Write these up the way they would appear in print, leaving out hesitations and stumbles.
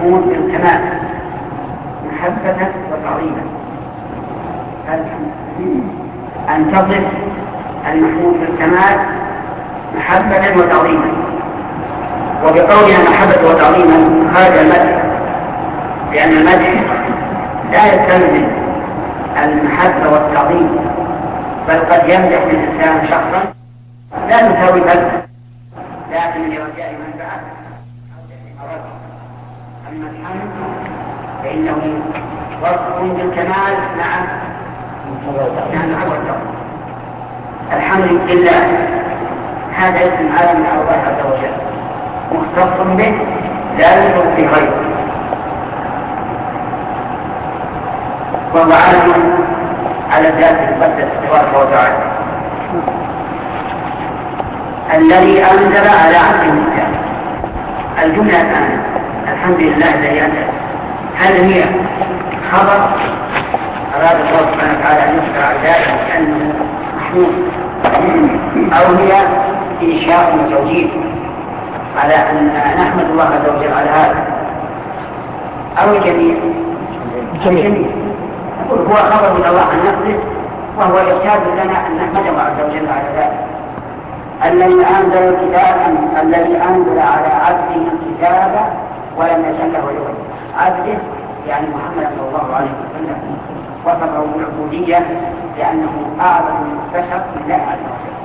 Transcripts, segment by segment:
المحمود بالكمال محبة وتعظيما. أن تصف المحمود بالكمال محبة وتعظيما. وبقولها محبة وتعظيما هذا المدح، لأن المدح لا يستلزم المحبة والتعظيم، بل قد يمدح الإنسان شخصا لا تساوي قلبه، لكن لرجاء منفعة أو دفع مرض. أما الحمد فإنه وصف بالكمال مع العبد. الحمد لله هذا اسم عالم من الله عز وجل مختص به لا يوجد في غيره، وهو عالم على ذات المقدس تبارك وتعالى الذي أنزل على عبده الكتاب. الجملة الآن الحمد لله الذي أنزل، هل هي خبر أراد الله سبحانه وتعالى أن يذكر على ذلك أنه محمود، أو هي إنشاء وتوجيه على أن نحمد الله عز وجل على هذا، أو الجميع؟ هو خبر من الله عن نفسه، وهو إرشاد لنا أن نحمده عز وجل على ذلك. الذي أنزل الكتاب الذي أنزل على عبده الكتاب ولم يجعل له عوجا. عبده يعني محمد صلى الله عليه وسلم، وصفه بالعبودية لأنه أعظم البشر لله عز وجل.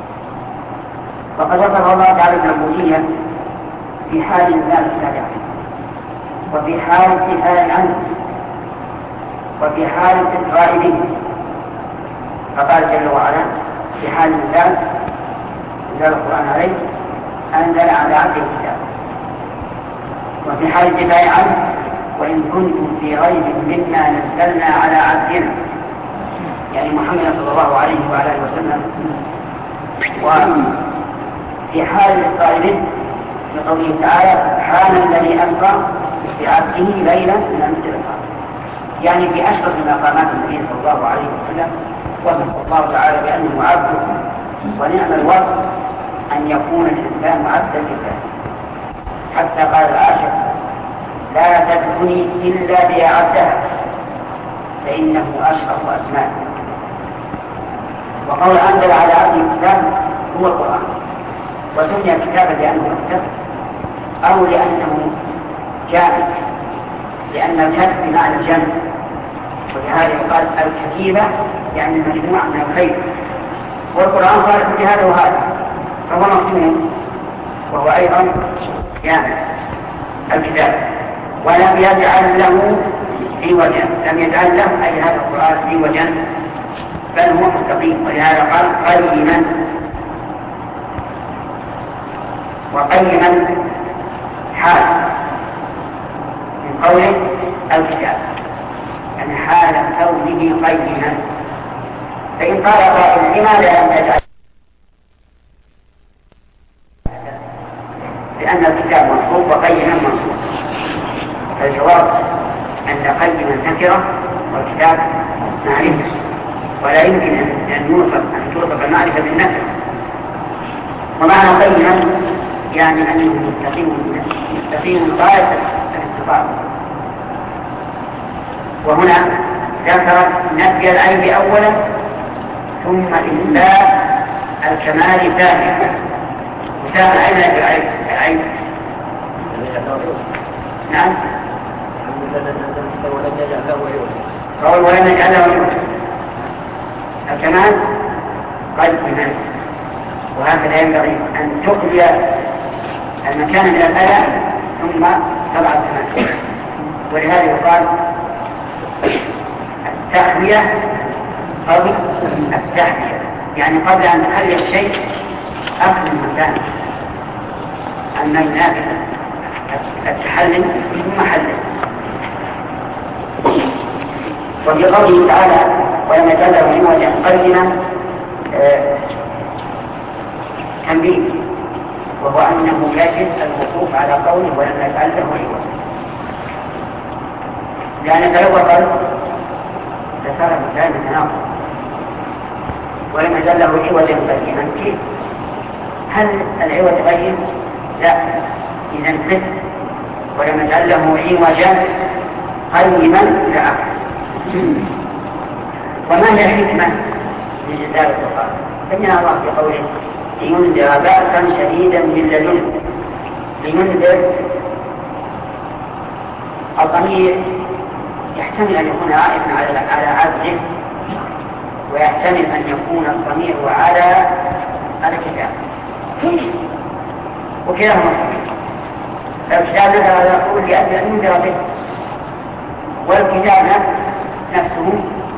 وقد وصف الله تعالى بالعبودية في حال إنزال الكتاب عليه، وفي حال الدفاع عنه، وفي حال الإسراء به. فقال جل وعلا في حال إنزال القرآن عليه أنزل على عبده الكتاب، وفي حال الدفاع عنه وإن كنتم في ريب مما نزلنا على عبدنا، يعني محمد صلى الله عليه وعلى اله وسلم. وفي حال الإسراء بقوله تعالى سبحان الذي أسرى بعبده ليلا من المسجد الحرام، يعني في أشرف مقامات النبي صلى الله عليه وسلم وصف الله تعالى بأنه عبده. ونعم الوصف أن يكون الإنسان عبدا لله، حتى قال العاشق لا تدعوني إلا بيا عبدها فإنه أشرف أسماء. وقول أنزل على عبده الكتاب هو القرآن، وسمي كتابا لأنه مكتب أو لأنه جامع، لأن الكتب بمعنى الجمع، ولهذا يقال الكتيبة يعني المجموعة من الخير. والقرآن قال في هذا وهذا، فهو مقسوم وهو أيضا جامع الكتاب. ولم يجعل له عوجا، لم يجعل له أي هذا القرآن عوجا بل هو مستقيم، ولهذا قال قيما. وقيما حال من قوله الكتاب، يعني حال كونه قيما. فإن قال قائل لماذا لم يجعل؟ لأن الكتاب منصوب وقيما منصوب. فالجواب أن قيما نكرة والكتاب معرفة، ولا يمكن أن توصف المعرفة بالنكرة. ومعنى قيما يعني أنه مستقيم غاية الاستقامة. وهنا ذكر نفي العيب أولا ثم إثبات الكمال ثانيا. وثاب أين العيب؟ نعم قول ولم يجعل له عوجا. الكمال قد كمال، وهكذا ينبغي أن تقضي المكان من الأذى ثم تضع الكمال. ولهذا يقال التحوية قبل التحوية، يعني قبل أن تخلي الشيء أخذ المكان. أما ينافي التحلل ثم حلل. وفي قوله تعالى ولم يجعل له عوجا قيما تنبيه، وهو أنه يجب الوقوف على قوله ولم يجعل له عوجا، لأن لو قال لصار مثال تناقض. ولم يجعل له عوجا قيما كيف؟ هل العوج قيم؟ لا. إذا ولم نجعل له عوجا قيما إلى آخره. وما هي الحكمة من إنزال القرآن؟ بين الله في قوله لينذر بأسا شديدا من لدنه. لينذر الضمير يحتمل أن يكون عائدا على عبده، ويحتمل أن يكون الضمير على الكتاب، وكلاهما الكتاب هذا يقول لأجل أن ينذر به، والكتاب نفسه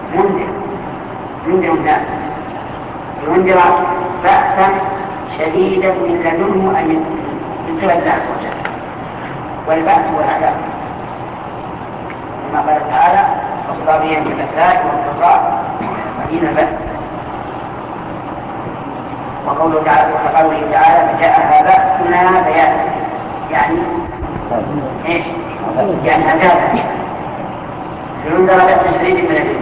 ينذر الناس، ينذر بأسا شديدا من لدنه أن ينذر الله عز وجل. والبأس هو العذاب كما قال تعالى والصابرين بالبأساء والضراء وحين البأس. وقوله تعالى فجاءها بأسنا بياتا، يعني ايش؟ يعني عذابا لينذر بأسا شديدا من لدنه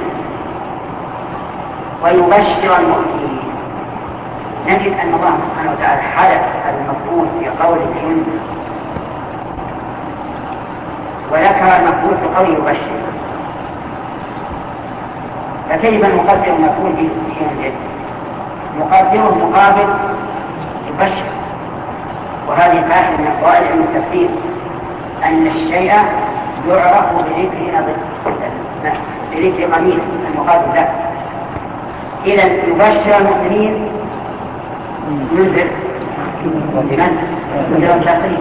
ويبشر المؤمنين. نجد أن الله سبحانه وتعالى حدث المفعول في قوله ينذر، وذكر المفعول في قوله يبشر، فكيف نقدر المفعول به ينذر؟ نقدره مقابل يبشر. وهذه فائدة من فوائد علم التفسير، أن الشيء يعرف بذكر قليل المقابل له. إذا يبشر المؤمنين ينذر ينذر الكافرين.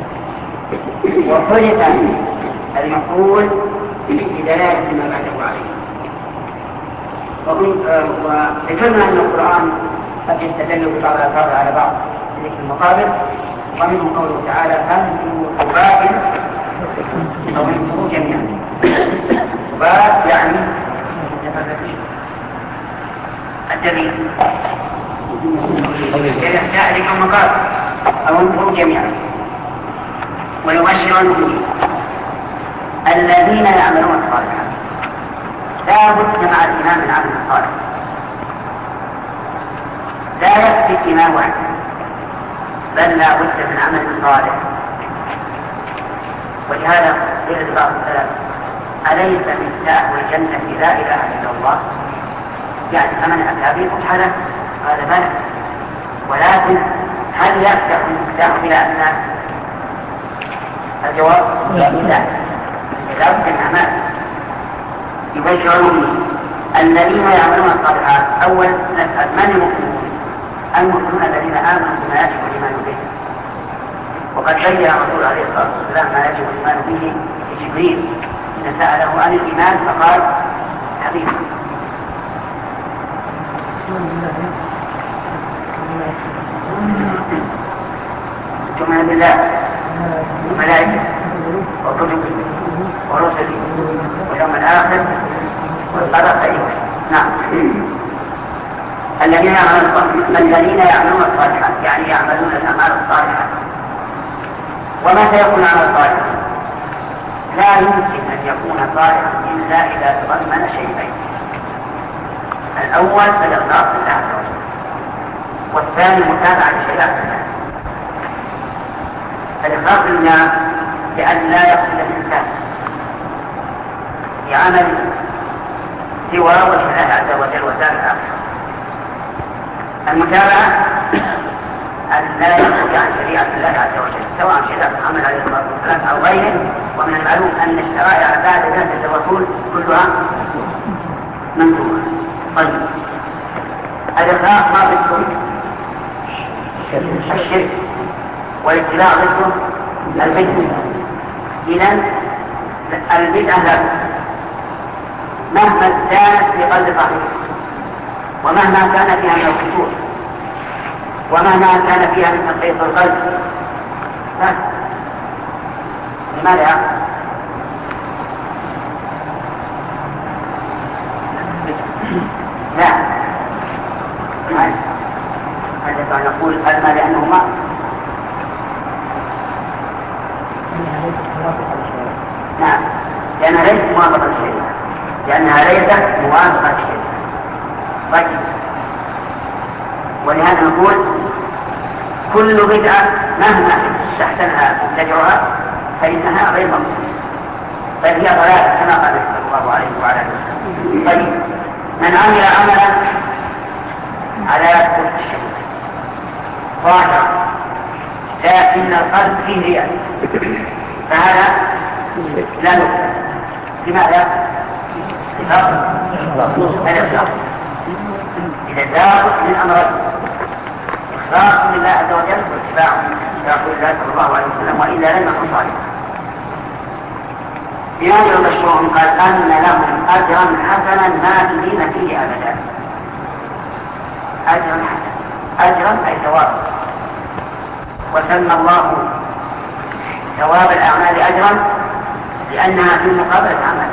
وحرق المفعول بدلالة ما بعده عليه. وذكرنا أن القرآن قد يستدل ببعض الألفاظ على بعض في المقابل، ومنه قوله تعالى فانفروا ثبات أو انفروا جميعا. ثبات يعني الدليل ذلك المقابل أو انفروا جميعا. ويبشر المؤمنين الذين يعملون الصالحات. لا بد مع الإمام العمل الصالح، لا يكفي الإمام وحده، بل لا بد من عمل صالح. ولهذا قيل بعض السلف أليس مفتاح الجنة لا إله إلا الله؟ يعني فمن أتى به سبحانه قال بلى، ولكن هل يفتح المفتاح بلا أسنان؟ الجواب لا بد من أعمال. يبشرون الذين يعملون الصالحات. أول نسأل من المؤمنون؟ المؤمنون الذين آمنوا بما يجب الإيمان به، وقد بين الرسول عليه الصلاة والسلام ما يجب الإيمان به لجبريل إن سأله عن الإيمان فقال حبيب. تؤمن بالله وملائكته وكتبه ورسله واليوم الآخر والقدر خيره. نعم. الذين يعملون الصالحات يعني يعملون الأعمال الصالحة. وما سيكون عمل صالح؟ لا يمكن أن يكون صالحا إلا إذا تضمن شيئين: الأول الإخلاص لله عز وجل، والثاني متابعة لشريعة الله. الإخلاص لله لأن لا يقصد الإنسان بعمل سوى وجه الله عز وجل وسائر الآخرة. المتابعة أن لا يخرج عن شريعة الله عز وجل، سواء شريعة محمد عليه الصلاة والسلام أو غيره. ومن المعلوم أن الشرائع بعد ذات الرسول كلها منسوخة. طيب، الإخلاص ما ضده الشرك، والاتباع ضده البدعة. إذن البدعة لا مهما كانت في قلب صاحبها، ومهما كان فيها من الخشوع، ومهما كان فيها من تقييد القلب. لماذا؟ لا، هذا نقول ألما لأنهما نعم، لأنها ليست موافقة للشريعة، لأنها ليست موافقة للشريعة. طيب، ولهذا نقول كل بدعة مهما استحسنها مبتدعها فإنها غير مقبولة، بل هي ضلالة كما قال صلى الله عليه وعلى اله وسلم. طيب، من عمل عملا على كفر الشيء ظاهرا لكن القلب فيه رياء فهذا لا نقبل. لماذا؟ الإخلاص. إذا لابد من أمرين: إخلاص لله عز وجل واتباع رسول الله صلى الله عليه وسلم، وإلا لم يكن صالحا. بهذا المشروع قال أن لهم أجرا حسنا ماكثين فيه أبدا. أجرا حسنا، أجرا أي ثوابا، وسمى الله ثواب الأعمال أجرا لأنها في مقابلة عمل،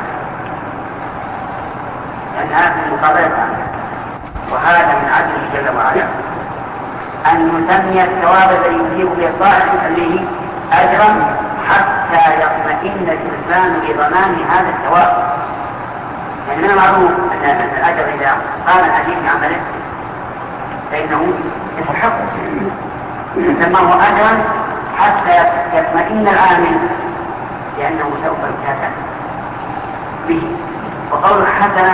وهذا من عدله جل وعلا أن يسمي الثواب الذي يجيب بالطاعة يسميه أجرا حتى يطمئن الإنسان بضمان هذا الثواب. يعني من المعروف أن الأجر إذا قام العجيب بعمله فإنه يستحق، سماه أجرا حتى يطمئن العامل لأنه سوف يكافئ به. وقول حسنا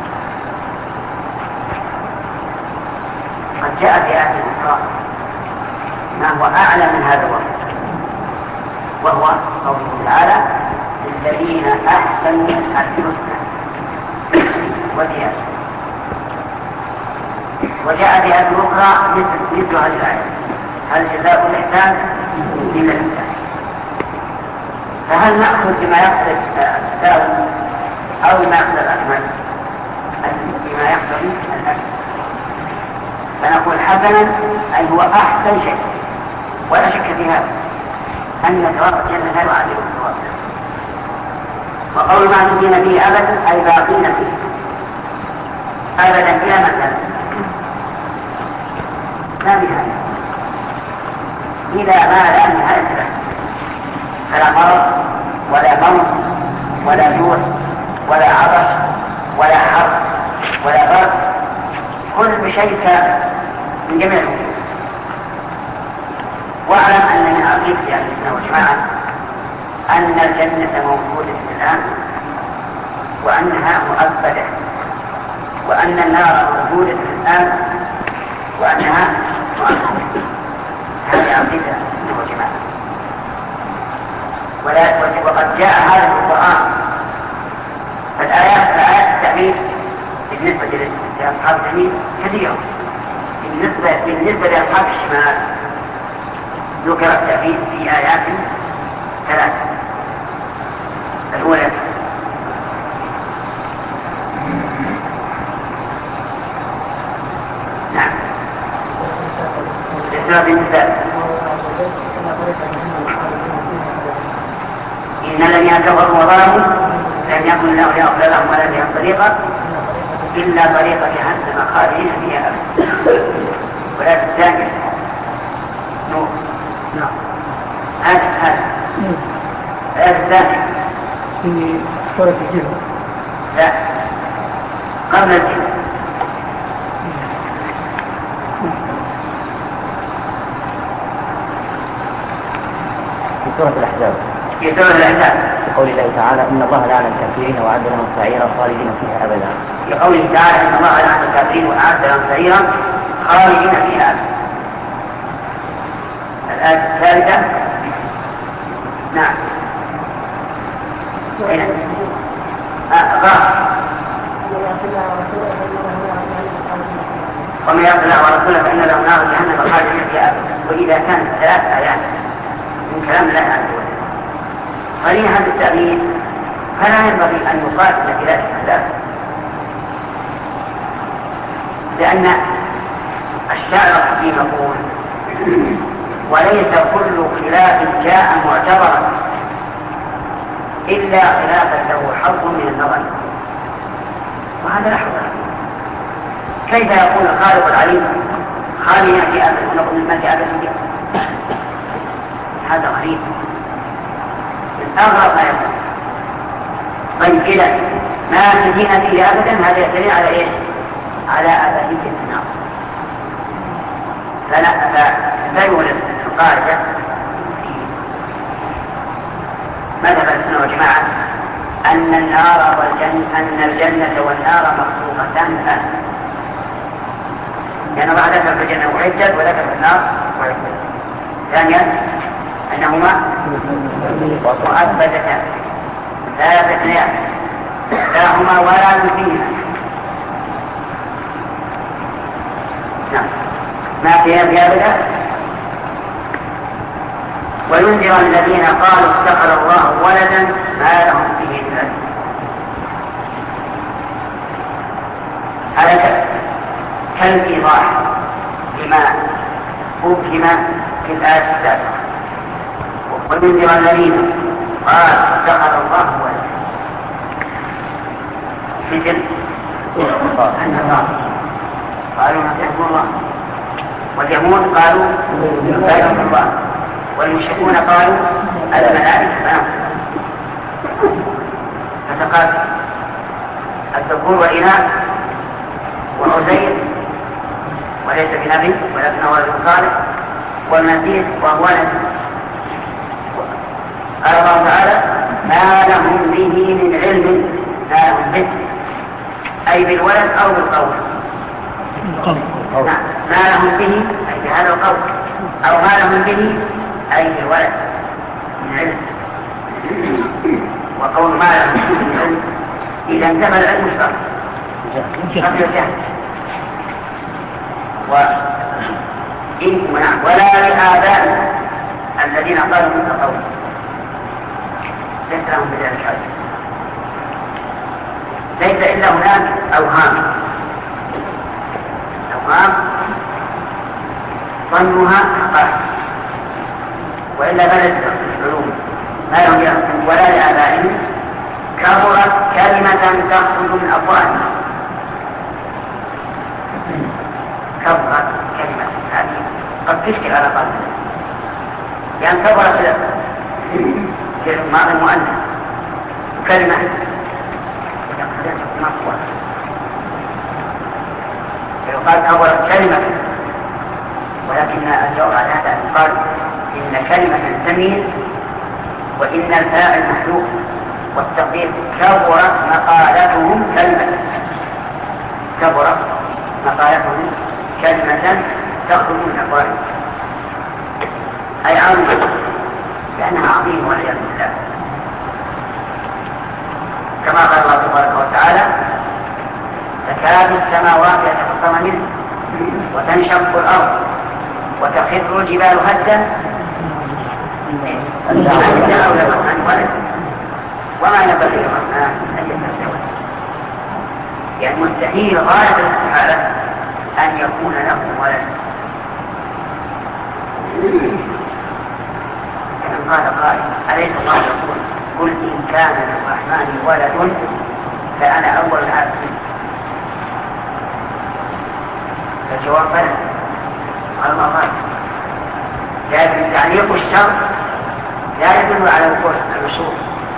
قد جاء في آية أخرى ما هو أعلى من هذا الوصف، وهو قوله تعالى: للذين أحسنوا الحسنى وزيادة. وجاء في آية أخرى مثل هذه الآية: هل جزاء الإحسان إلا الإحسان. فهل نأخذ بما يقصد التساوي أو بما يقصد الأكمل؟ بما يقصد الأكمل. فنقول حسنا أي هو أحسن شيء، ولا شك في هذا أن ثواب الجنة لا يعادل الثواب. وقول معدودين به أبدا أي باقين فيه أبدا إلى متى؟ لا نهاية، إلى ما لا نهاية له، فلا مرض ولا موت ولا جوع ولا عطش ولا حر ولا برد، كل شيء من جميع الأمور. واعلم أن من عقيدة أهل السنة والجماعة أن الجنة موجودة الآن وأنها مؤبدة، وأن النار موجودة الآن وأنها مؤبدة. هذه عقيدة أهل السنة والجماعة. وقد جاء هذا في القرآن. فالآيات التعبير بالنسبة لأصحاب اليمين كثيرة، بالنسبة لأصحاب الشمال ذكر التعبير في آيات ثلاثة. الأولى نعم لسبب النساء: إن الذين كفروا وظلموا لم يكن الله ليغفر لهم ولا لهم طريقا إلا طريق جهنم خالدين فيها أبدا. ولا الثانية نور. نعم هذا الثانية في سورة الجن. لا، قبل الجن. في سورة الأحزاب. في سورة الأحزاب بقول الله تعالى: إن الله لعن الكافرين وأعد لهم سعيرا خالدين فيها أبدا. في قوله تعالى: إن الله لعن الكافرين وأعد لهم سعيرا خالدين فيها أبدا. الآية الثالثة نعم أين؟ ومن يطع الله ورسوله فإن له نار جهنم خالدين فيها أبدا. وإذا كانت ثلاث آيات من كلام الله عز وجل صريحا بالتأويل فلا ينبغي أن يقاتل بلا استخلاف، لأن الشاعر الحكيم يقول: وليس كل خلاف جاء معتبرا إلا خلافا له حظ من النظر. وهذا لا حظ له. كيف يقول الخالق العليم خالي يأتي أبدا ونقول ما جاء أبدا؟ هذا غريب، الأغرب ما يقول. طيب إذا ما تجينا فيه أبدا هذا يدل على إيش؟ على أبدية النار. فلا القاعدة جماعة أن الجنة والنار مخلوقتان الآن، لأن الله ذكر في الجنة أعدت وذكر في النار أعدت. ثانيا أنهما مؤبدتان لا تثنيان لا هما ولا يثنيان. نعم ما فيها بهذا. وينذر الذين قالوا اتخذ الله ولدا ما لهم به ذلك. هذا كالإيضاح لما فهم في الآية السابقة. وينذر الذين قالوا اتخذ الله ولدا مثل النصارى قالوا نتحب الله، واليهود قالوا نتحب الله، والمشركون قالوا الملائكة بنات. فتقال الذكور والإناث وعزير وليس بنبي ولكن هو رجل صالح، والمسيح وهو نبي. قال الله تعالى ما لهم به من علم، ما لهم به أي بالولد أو بالقول. ما لهم به أي بهذا القول، أو ما لهم به أي بالولد من علم. وقول ما لهم به من علم إذا انتهى العلم الشرعي قبل الجهل. ولا لآبائهم الذين قالوا مثل قول ليس لهم بذلك علم، ليس إلا هناك أوهام ظنها حقائق، وإلا بلد العلوم ما لهم يحكم. ولا لآبائهم كبرت كلمة تخرج من أفواههم. كبرت كلمة هذه قد تشكل على قلبنا، يعني كبرت كلمة ماضي مؤنث كلمة مقوى، يقال كبرت كلمة، ولكن الجواب على هذا أن قال إن كلمة تميل وإن الفاعل محذوف، والتقدير كبرت مقالتهم كلمة، كبرت مقالتهم كلمة تخرج من أفواههم أي عظيمة، لأنها عظيمة والعياذ بالله. كما قال الله تبارك وتعالى تكاد السماوات يتفطرن منه وتنشق الأرض وتخر الجبال هدا وما ينبغي للرحمن أن يتخذ ولدا. يعني مستحيل غاية الاستحالة أن يكون له ولد. كما قال قائل أليس الله يقول قل إن كان للرحمن ولد فأنا أول العابدين. فالجواب بلى قال الله قال، لكن تعليق الشرط لا يدل على وقوع المشروع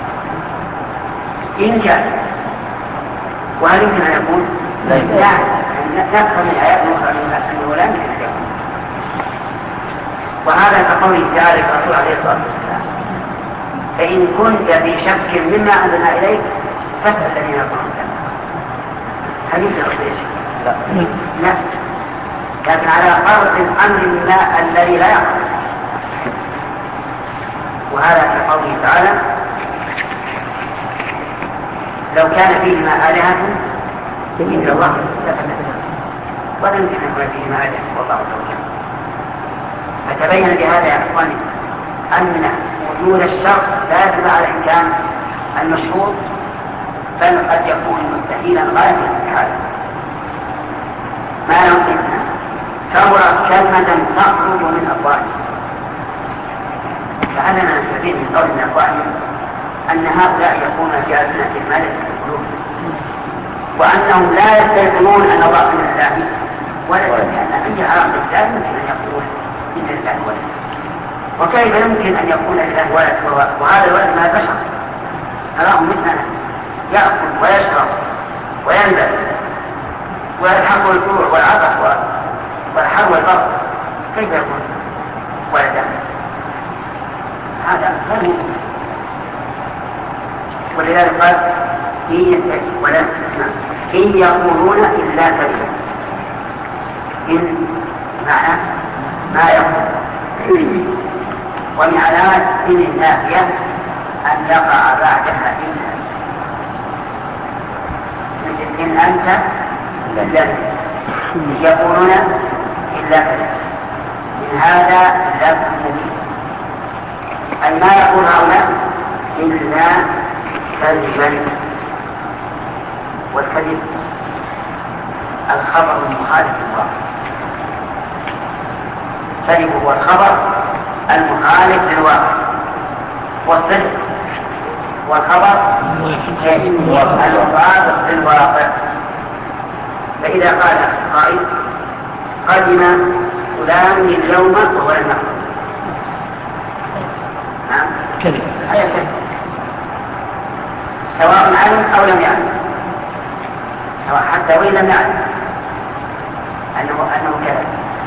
إن كان. وهل يمكن أن يكون؟ لا، نفهم من آيات أخرى أنه لا يمكن أن يكون. وهذا كقوله تعالى الرسول عليه الصلاة والسلام فإن كنت في شك مما أنزلنا إليك فاسأل الذين يقولون كذا. هل يمكن أن يكون؟ لا، لكن على فرض الأمر ما الذي لا يقع. وهذا كقوله تعالى لو كان فيهما آلهة إلا الله لفسدتا ولا يمكن أن يكون فيهما آلهة والله تعالى. فتبين بهذا يا إخواني أن وجود الشرط لا يدل على إمكان المشروط، بل قد يكون مستحيلا غاية الاستحالة. ما يمكن كبرت كلمة تخرج من أفواههم. فعلنا نستفيد من قول من أفواههم أن هؤلاء يكون في ألسنة الملك القلوب، وأنهم لا يستيقنون أن الله من الله ولا لأن أي عرق الإسلام يمكن أن يقول إن الله ولد. وكيف يمكن أن يكون الله ولد وهذا الولد ما بشر نراه مثلنا يأكل ويشرب وينزل ويلحقه الجوع والعطش والحر والبرد، كيف يكون ولدا؟ هذا غير ممكن. ولذلك قال إن يقولون إلا كذبا. إن معنى ما يقول، ومن علامات إن النافية أن يقع بعدها إلا، مثل إن أنت إلا يقولون إلا كذبا. من هذا لفظ مبين، أي ما يقول هؤلاء إلا كذبا. والكذب الخبر المخالف للواقع، الكذب هو الخبر المخالف للواقع، والصدق والخبر المطابق للواقع. فإذا قال قائل قدم فلان اليوم وهو لم يقل، كذب، هذا كذب سواء علم أو لم يعلم، سواء حتى وإن لم يعلم أنه كذب،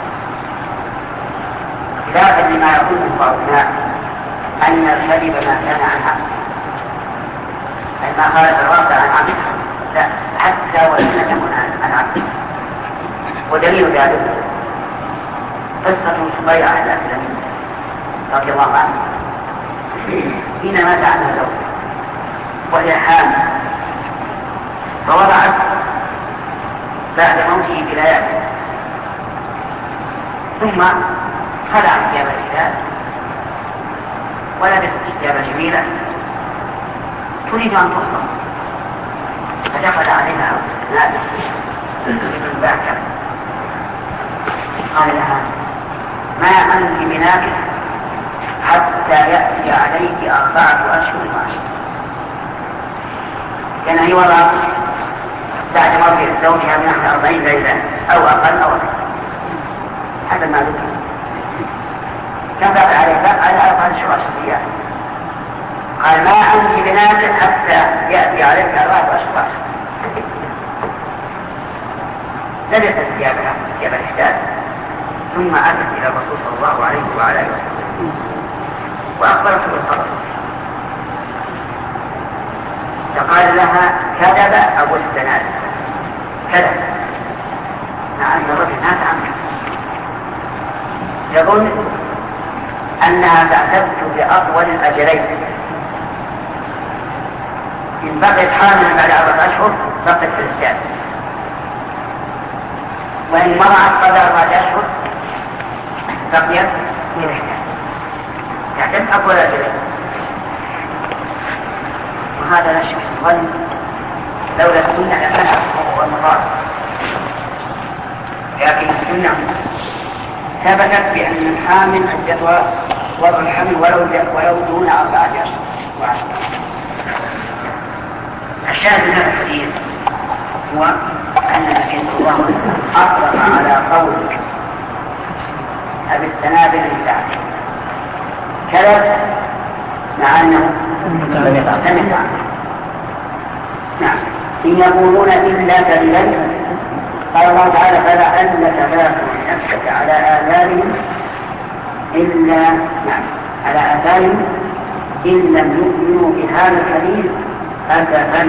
خلافا لما يقوله بعض الناس أن الكذب ما كان عن عمد، أي ما خالف الواقع عن عمد، لا، حتى وإن لم يكن عن عمد. ودليل ذلك قصة سبيعة الأسلمية رضي الله عنه حين مات عنها زوجها وهي حامل، فوضعت بعد موته بليالي، ثم خلعت ثياب الرجال ولبست ثياب جميلة تريد أن تصدم، فدخل عليها نادي ابن باكر قال لها ما أنت بناكح حتى يأتي عليك 4 أشهر وعشرة. كان هي وضع بعد موت زوجها بنحو 40 ليلة أو أقل أو أكثر حسب ما ذكر، كان بقى على 4 أشهر وعشرة. قال ما أنت بناكح حتى يأتي عليك 4 أشهر وعشرة. لبست ثيابها ثياب الإحداث، ثم أتت إلى الرسول صلى الله عليه وعلى آله وسلم وأخبرته بالخبر، فقال لها كذب أبو السناد، كذب، مع أن الرجل مات عنه، يظن أنها تعتد بأطول الأجلين، إن بقيت حاملا بعد 4 أشهر بقيت في الإحداث، وإن مرعت قبل 4 أشهر بقيت في الإحداث، تعتد أطول الأجلين. وهذا لا شك الظن لولا السنة لكان هو المراد، لكن السنة ثبتت بأن الحامل عدتها وضع الحمل ولو دون 4 أشهر وعشرة. الشاهد من هذا الحديث هو أن النبي صلى الله عليه وسلم أطلق على قول أبي السنابل للتعليم كذب مع أنه لم يتعلم. نعم، إن يقولون إلا كذبا. قال الله تعالى فلعلك باخع نفسك على آثارهم إن لم يؤمنوا بهذا الحديث أسفا.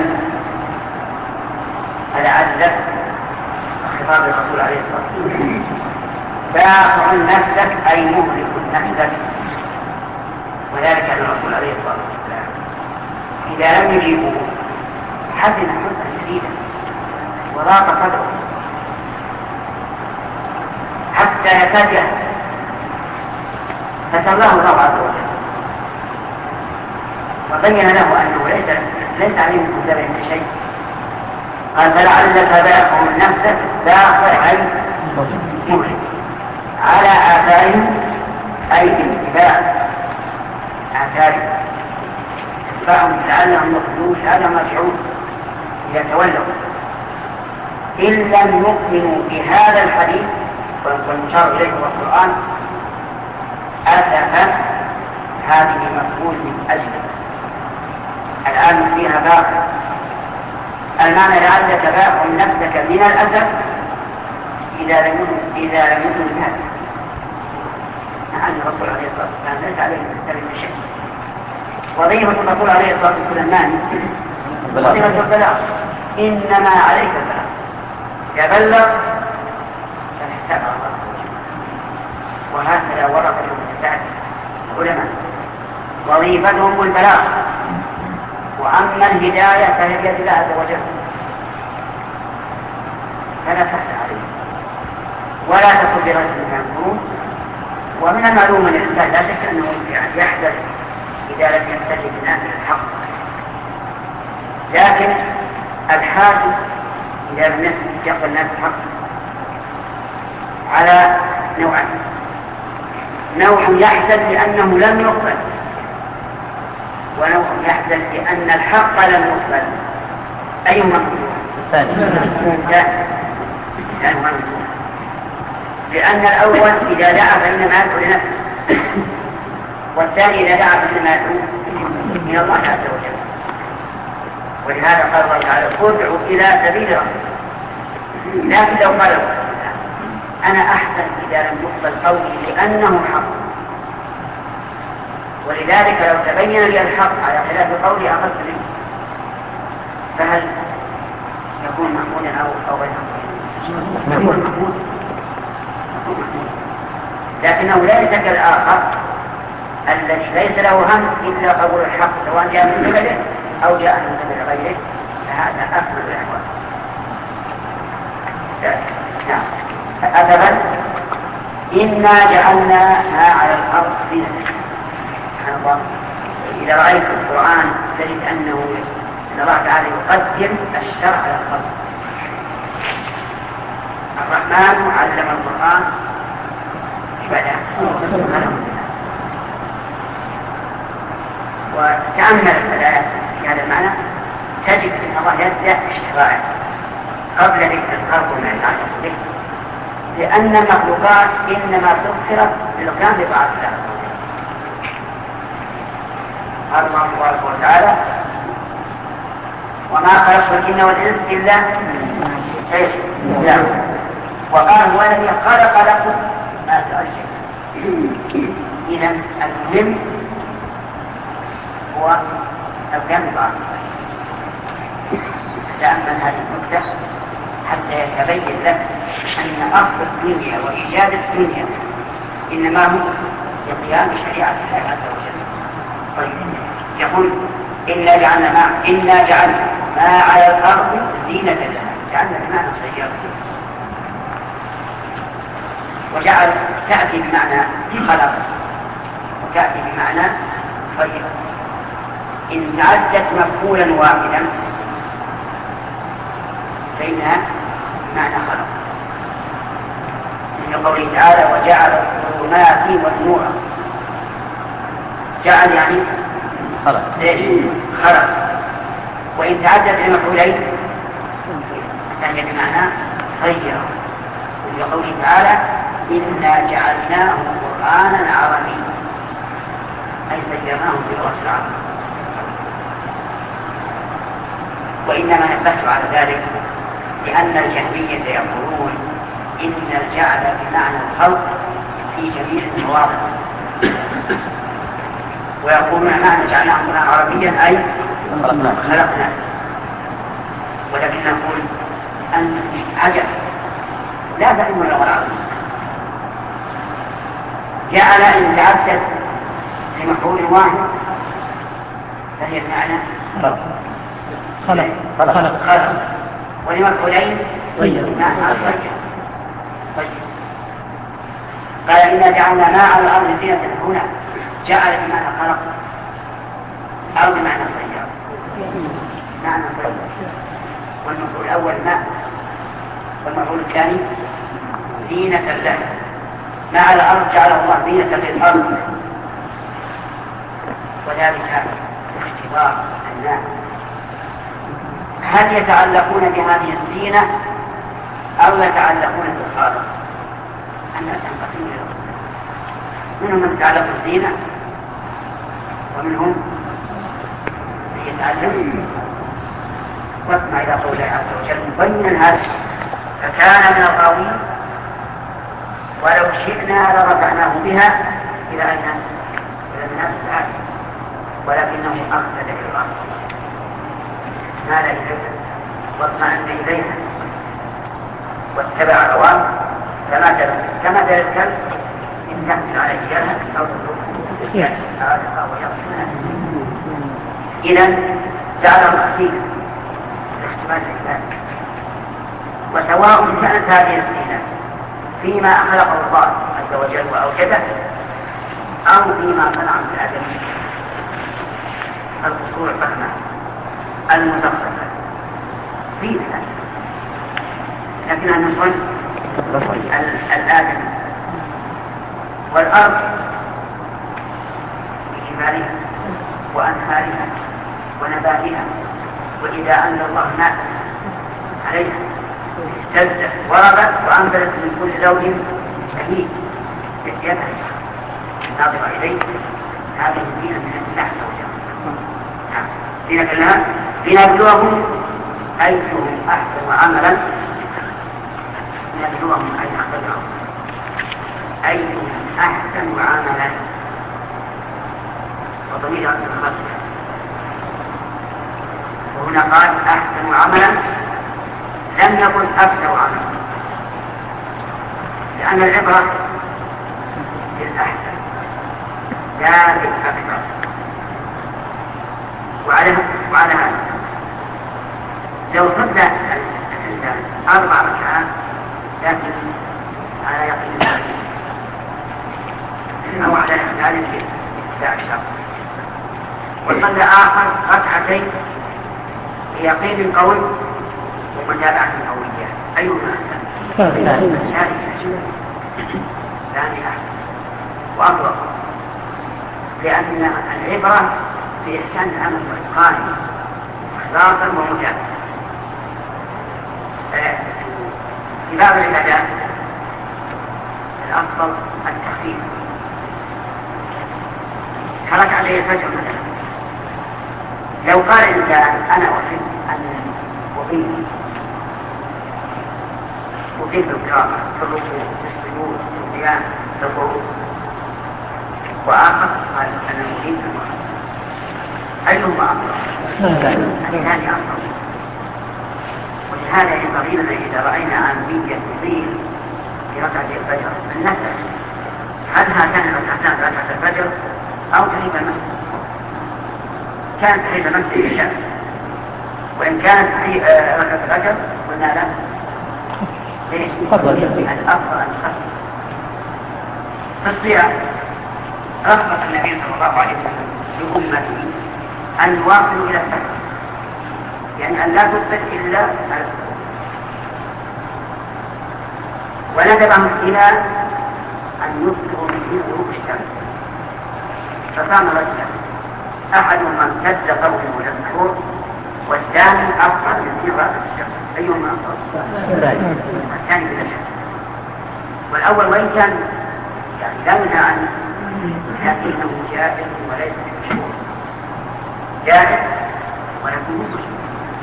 فلعلك خطاب الرسول عليه الصلاة والسلام باخع نفسك أي مهلك نفسك، وذلك أن الرسول عليه الصلاة والسلام إذا لم يجيبوا حزن حزنا شديدا وضاق صدره حتى يتجه، فسلاه الله عز وجل وبين له أنه ليس عليه من كتابه شيء. قال فلعلك باخع نفسك، باخع أي مهلك، على آثارهم أي اتباع آثارهم، اتباعهم لعلهم يخرجون لعلهم يرجعون إذا تولوا، إن لم يؤمنوا بهذا الحديث والمشار إليه هو القرآن. أسفا هذه مفعول من أجله، الآن فيها باخع، المعنى لعلك باخع نفسك من الأسف إذا لم يؤمنوا بهذا، مع أن الرسول عليه الصلاة والسلام ليس عليه من شيء. وظيفة الرسول عليه الصلاة والسلام وظيفة البلاغ، إنما عليك البلاغ، يبلغ فالحساب على الله. وهكذا ورد المتساعد العلماء وظيفتهم البلاغ، وأما الهداية فهي بيد الله عز وجل فلا تحت عليه ولا تكن برجل من القرون. ومن المعلوم أن الإنسان لا شك أنه يحدث إذا لم يستجب الناس للحق، لكن الحاكم إذا لم يقبل الناس الحق على نوعين: نوع يحدث لأنه لم يقبل، ونوع يحدث لأن الحق لم يقبل. أيهما لأن الأول إذا دعا فإنما يدعو لنفسه، والثاني إذا دعا فإنما يدعو من الله عز وجل. ولهذا قال الله تعالى: ادعو إلى سبيل ربك. لكن لو قال أنا أحسن إذا لم يقبل قولي لأنه حق، ولذلك لو تبين لي الحق على خلاف قولي أخذت منه، فهل يكون محمودا أو غير محمود؟ لكنه ليس كالآخر الذي ليس له هم إلا قبول الحق سواء جاء من قبله أو جاء من قبل غيره، فهذا أكمل الأحوال. نعم. أثبت إنا جعلناها على الأرض زينة. سبحان الله، إذا رأيت القرآن تجد أن الله تعالى يقدم الشرع على الخلق. الرحمن علم القرآن وتأمل الآيات في هذا المعنى تجد أن الله يبدأ بالشرائع قبل ذكر الخلق وما يتعلق به، لأن المخلوقات إنما سخرت للقيام بطاعة الله. قال الله تبارك وتعالى: وما خلقت الجن والإنس إلا ليعبدون. وقال: هو الذي خلق لكم ما تأجل. إذا المهم هو القيام بطاعة الله. تأمل هذه النكتة حتى يتبين لك أن أصل الدنيا وإيجاد الدنيا إنما هو القيام بشريعة الله عز وجل. طيب، يقول: إنا جعلنا ما على الأرض زينة لها. جعلنا بمعنى سيارة، وجعل تأتي بمعنى خلق وتأتي بمعنى خير. إن تعدت مفعولا واحدا فإنها معنى خلق، من قوله تعالى: وجعل الظلمات والنور. جعل يعني خلق. وإن تعدت المفعولين فهي بمعنى خير، من قوله تعالى: إنا جعلناه قرآنا عربيا، أي سيرناه بلغة العرب. وإنما نبهت على ذلك لأن الجهمية يقولون إن الجعل بمعنى الخلق في جميع المواضع، ويقولون معنى جعلناه قرآنا عربيا أي خلقنا. ولكن نقول أن عجب لا تعلم اللغة العربية. جعل إن تعدت لمفعول واحد فهي بمعنى خلق. ولمفعولين بمعنى خير. قال: إنا جعلنا ما على الأرض زينة. هنا جعل بمعنى خلق أو بمعنى خير، معنى خير. والمفعول الأول ماء، والمفعول الثاني زينة له. ما على الأرض جعله الله زينة للأرض، وذلك اختبار الناس هل يتعلقون بهذه الزينة أو يتعلقون بالخالق. الناس ينقسمون إلى منهم من يتعلق بالزينة ومنهم من يتعلق. واسمع إلى قول الله عز وجل مبينا هذا: فكان من الغاوين ولو شئنا لرفعناه بها إلى أين؟ إلى الناس العالم. ولكنه أخذ إلى الأرض، مال إليها واطمأن إليها واتبع الأوامر كما دل الكلب إن تحمل عليه يلهث أو تتركه إذا جعله خفيفا لاحتمال الإنسان. وسواء كانت هذه الزينة فيما خلقه الله عز وجل وأوجده أو فيما صنع من الآدمي، القصور الفخمة المزخرفة فيها، لكنها من صنع الآدمي. والأرض بجبالها وأنهارها ونباتها، وإذا أنزل الله ماء عليها اهتزت وربت وأنزلت من كل زوج شهيد يدها ناظر إليه. هذه الدين من الله عز وجل. دين الله لنبلوهم أيهم أحسن عملا، لنبلوهم أيهم أحسن عملا، وضمير أحسن الخلق. وهنا قال أحسن عملا، لم يكن أكثر عملا، لأن العبرة بالأحسن لا بالأكثر. وعلى هذا لو صلى الإنسان 4 ركعات لكن على يقين أو على إحلال لا أكثر، وصلى آخر 2 ركعتين بيقين قوي ومتابعة قوية، أيهما أحسن؟ ثاني أحسن وأطلق، لأن العبرة بإحسان العمل والإتقان إخلاصا ومتابعة. في بعض العبادات الأفضل التخفيف، حرك عليه الفجر مثلا، لو قال الإنسان أنا أحب أن أقيم القراءة في الركوع في السجود في القيام في القعود، وآخر قال أنا أقيم في المرأة، أيهما أفضل؟ الثاني أفضل. ولهذا ينبغي لنا إذا رأينا عامية تطيل في ركعة الفجر أن نسأل هل هاتان ركعتان ركعة الفجر أو تحيط المسجد؟ كانت تحيط المسجد الشمس، وإن كانت ركعة الفجر قلنا لا، ليش؟ الأفضل أن نخفف. في الصيام رخص النبي صلى الله عليه وسلم لأمته أن يواصلوا إلى السحر، يعني أن لا تثبت إلا على السحر، وندبهم إلى أن يفطروا من غروب الشمس. فصام رجلا أحدهم امتد قوله إلى السحور، والثاني أفضل من رأس الشمس. أيهما أفضل؟ الثاني بلا شك. والأول وإن كان يعني لا ينهى عنه لكنه جائز وليس بمشروع، جائز ولكن مشروع.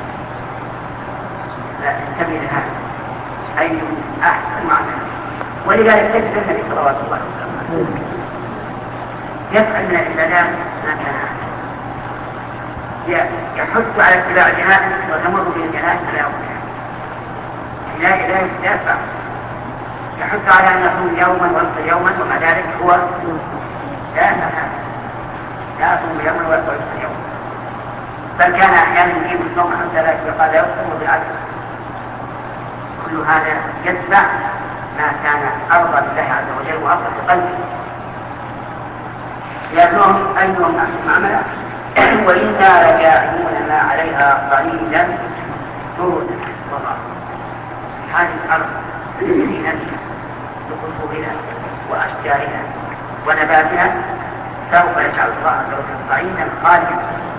لا تنتبه لهذا أيهم أحسن عملا. ولذلك تجد النبي صلى الله عليه وسلم يفعل من العبادات ما كان يحث على اتباع الجنائز وتمر به الجنائز لا يومها، لا يدافع، يحث على أن يصوم يوما ويفطر يوما، ومع ذلك هو لا يفعل، لا يصوم يوما ويفطر يوما، بل كان أحيانا يجيب الصوم حتى لا يقال يفطر بالعكس. كل هذا يتبع ما كان أرضى لله عز وجل وأفضل بقلبه. يبلغهم أيهم أحسن عملا وإنا لجاعلون ما عليها قليلا جودا وضعا. هذه الأرض بزينتها بقصورها وأشجارها ونباتها سوف يجعل الله عز وجل صعيدا خالدا،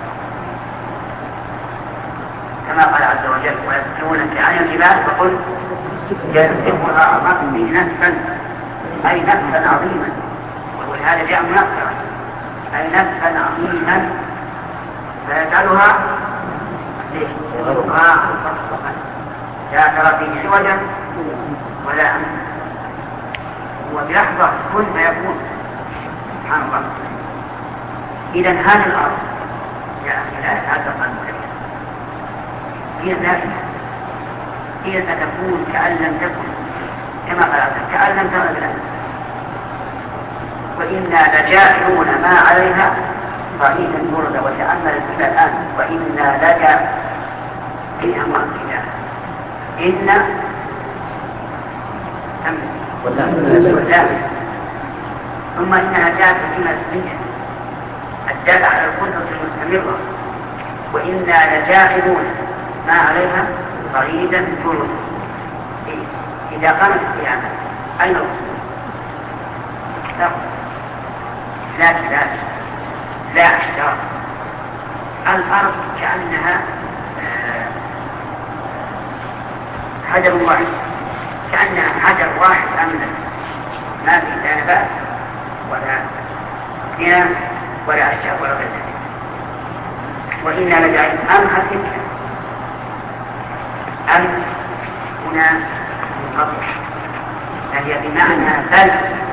كما قال عز وجل ويسألونك عن الجبال فقل ينسفها ربي نسفا، أي نسفا عظيما، ولهذا جاء منكرا أي نسفا عظيما، فيجعلها غرقاء صفصفا لا ترى فيه عوجا ولا أمتا، وبلحظة كن فيكون. سبحان الله. إذا هذه الأرض هي ذاتها، هي ستكون كأن لم تكن، كما قالت كأن لم تغن الآن. وإنا لجاعلون ما عليها صعيدا جرزا. وتأمل فيها الآن، وإنا فيها مؤكدة، إن واللام، ثم إنها جاءت كلمة اسمية الدالة على القدرة المستمرة. وإنا لجاعلون ما عليها صعيدا جرزا. إذا قامت القيامة أين الرسول؟ لا كلاب، لا أشجار، الأرض كأنها حجر واحد، كأنها حجر واحد أملا، ما في لا نبات ولا بناء ولا أشجار ولا غير ذلك. وإنا لجاعلون أم حسبت أم هنا منقطع، فهي بمعنى بل،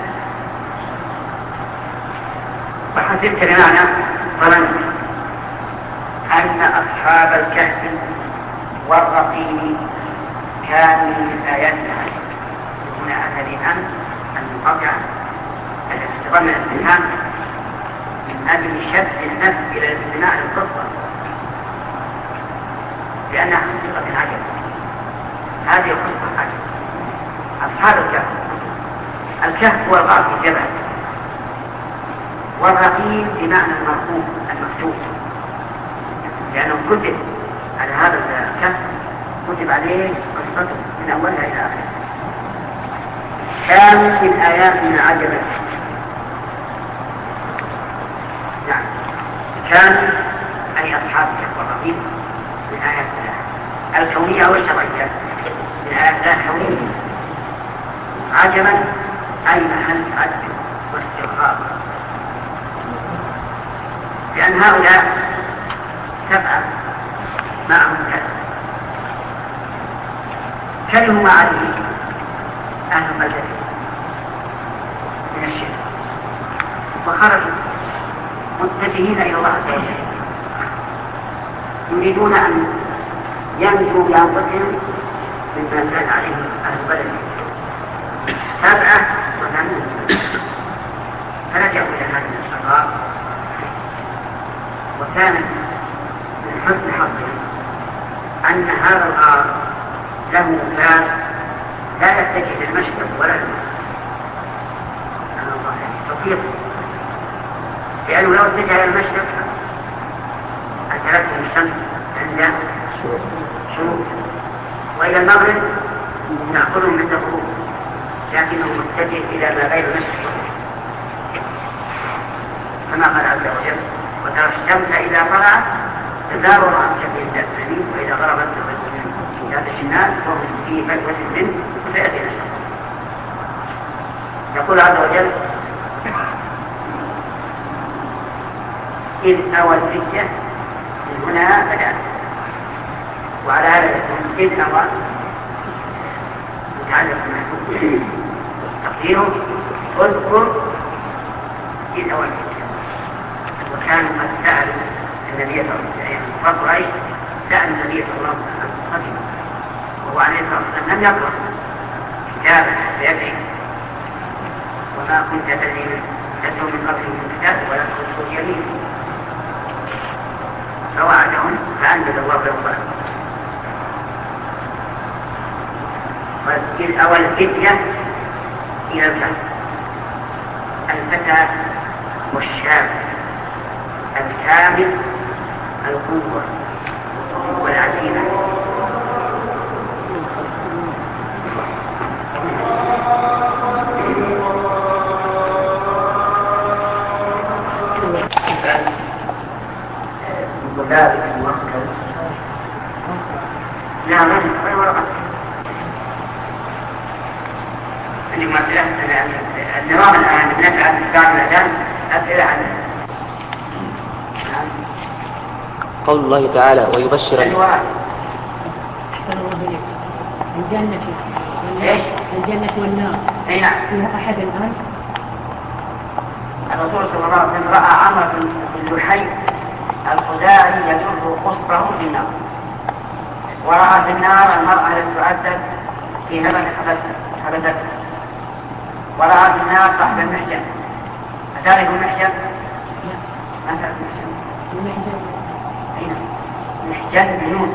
وحسبت بمعنى ظننت أن أصحاب الكهف والرقيم كانوا من آياتنا. هنا أتى بأن المقطع التي تضمن الاستفهام من أجل شد النفس إلى الاستماع للقصة، لأنها حقيقة عجب. هذه القصة عجب. أصحاب الكهف هو الغار في الجبل، والرقيم بمعنى المرقوم المكتوب، لأنه كتب على هذا الكهف، كتب عليه قصته من أولها إلى آخرها. كانوا من آياتنا عجبا. نعم، كانوا أي أصحاب الكهف والرقيم من آيات الله الكونية والشرعية، من آيات الله الكونية. عجبا أي محل عجب واستغراب، لأن هؤلاء سبعة معهم كلموا ما عليه أهل بلدة من الشرك، وخرجوا متجهين إلى الله عز وجل، يريدون أن ينجوا بأنفسهم مما كان عليه أهل بلدة. 87 فرجعوا إلى هذه الصغار، وكان من حسن حظهم أن هذا الغار له مكان لا يتجه للمشرق ولا للمغرب، توفيق، لأنه لو اتجه إلى المشرق أتركهم الشمس عند شروق، وإلى المغرب تأكلهم عند غروب، لكنه متجه إلى ما غير المشرق، كما قال عز وجل: وترى الشمس إذا طلعت تزاور عن شكل اليمين، وإذا غربت تغرب من ذات الشمال، وهم في فجوة منه فيأتي الشمس. يقول عز وجل: إذ أوى الفتية، من هنا بدأت، وعلى هذا يكون إذ أوى متعلق بالمحبوب، تقديره اذكر إذ أوى الفتية. وكان قد سأل النبي صلى الله عليه وسلم، فقرأي سأل النبي صلى الله عليه وسلم، وهو عليه الصلاة والسلام لم يقرأ كتابا فيدعي، وما كنت تدعو من قبل من كتاب ولا تخص يمين، فوعدهم فأنزل الله له القرآن. وإذ أوى الفتية إلى الكهف، الفتى والشاب الكامل القوة والعزيمة. ذلك المؤكد لا غير ورقة عندكم أسئلة النظام الآن نفعل بعد الأذان أسئلة عنه. قول الله تعالى: ويبشر الجنة والنار فيها أحد الآن. الرسول صلى الله عليه وسلم رأى عمرو بن لحي الخزاعي يجر قصره في النار، ورأى في النار المرأة التي تعذب في هبة حبستها، ورأى في النار صاحب المحجن. أتعرف المحجن؟ ما تعرف المحجن؟ أين؟ محجن بنون.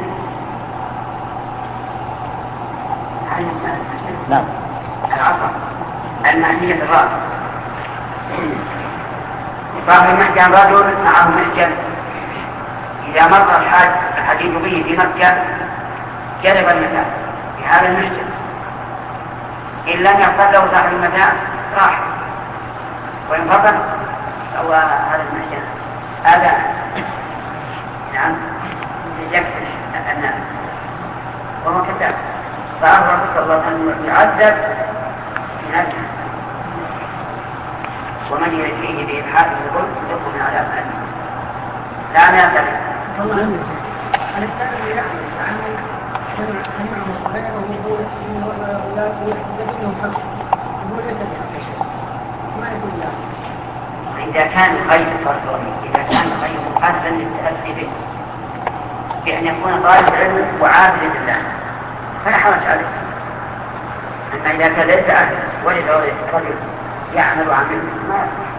نعم. العصا المعنية الرأس. صاحب المحجن رجل معه محجن، إذا مر الحديد به في مكة جلب المتاع في هذا المحجن، إن لم يحصل له صاحب المتاع راح، وإن فقد هو هذا المحجن هذا نعم يكفش الناس وهو كذاب. فأمر صلى الله عليه وسلم يعذب من أجله، ومن يأتيه بإلحاد الظلم يذوق من عذاب أليم. لا نعترف. إذا كان غير فرض، إذا كان غير قصدا للتأسي به بأن يكون طالب علم وعابد لله فلا حرج عليه. أما إذا كان ليس أهل وجد رجل يعمل عمله ما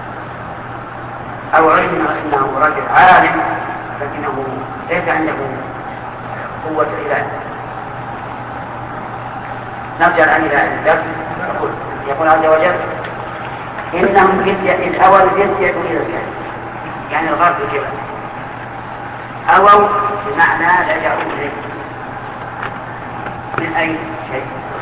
أو علم أنه رجل عالم لكنه ليس عنده قوة العلاج. نرجع الآن إلى الدرس. يقول عز وجل إنهم الأول جزية إلى الكهف، يعني الغرب الجبل، أو بمعنى لجأوا إليه. من أي شيء؟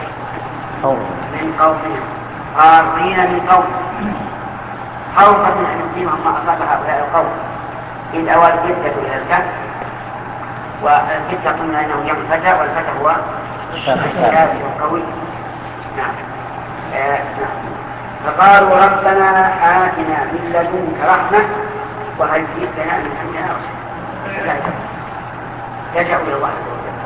من قومهم، قارين من قوم، خوفا من أن يصيبهم ما أصاب هؤلاء القوم. إذ أول جزية إلى الكهف، والجزية قلنا أنه يوم الفتى، والفتى هو الشاب القوي. نعم. فقالوا ربنا آتنا من لدنك رحمة وهل جئت لنا من أمرنا رشدا. يلجأ إلى الله عز وجل.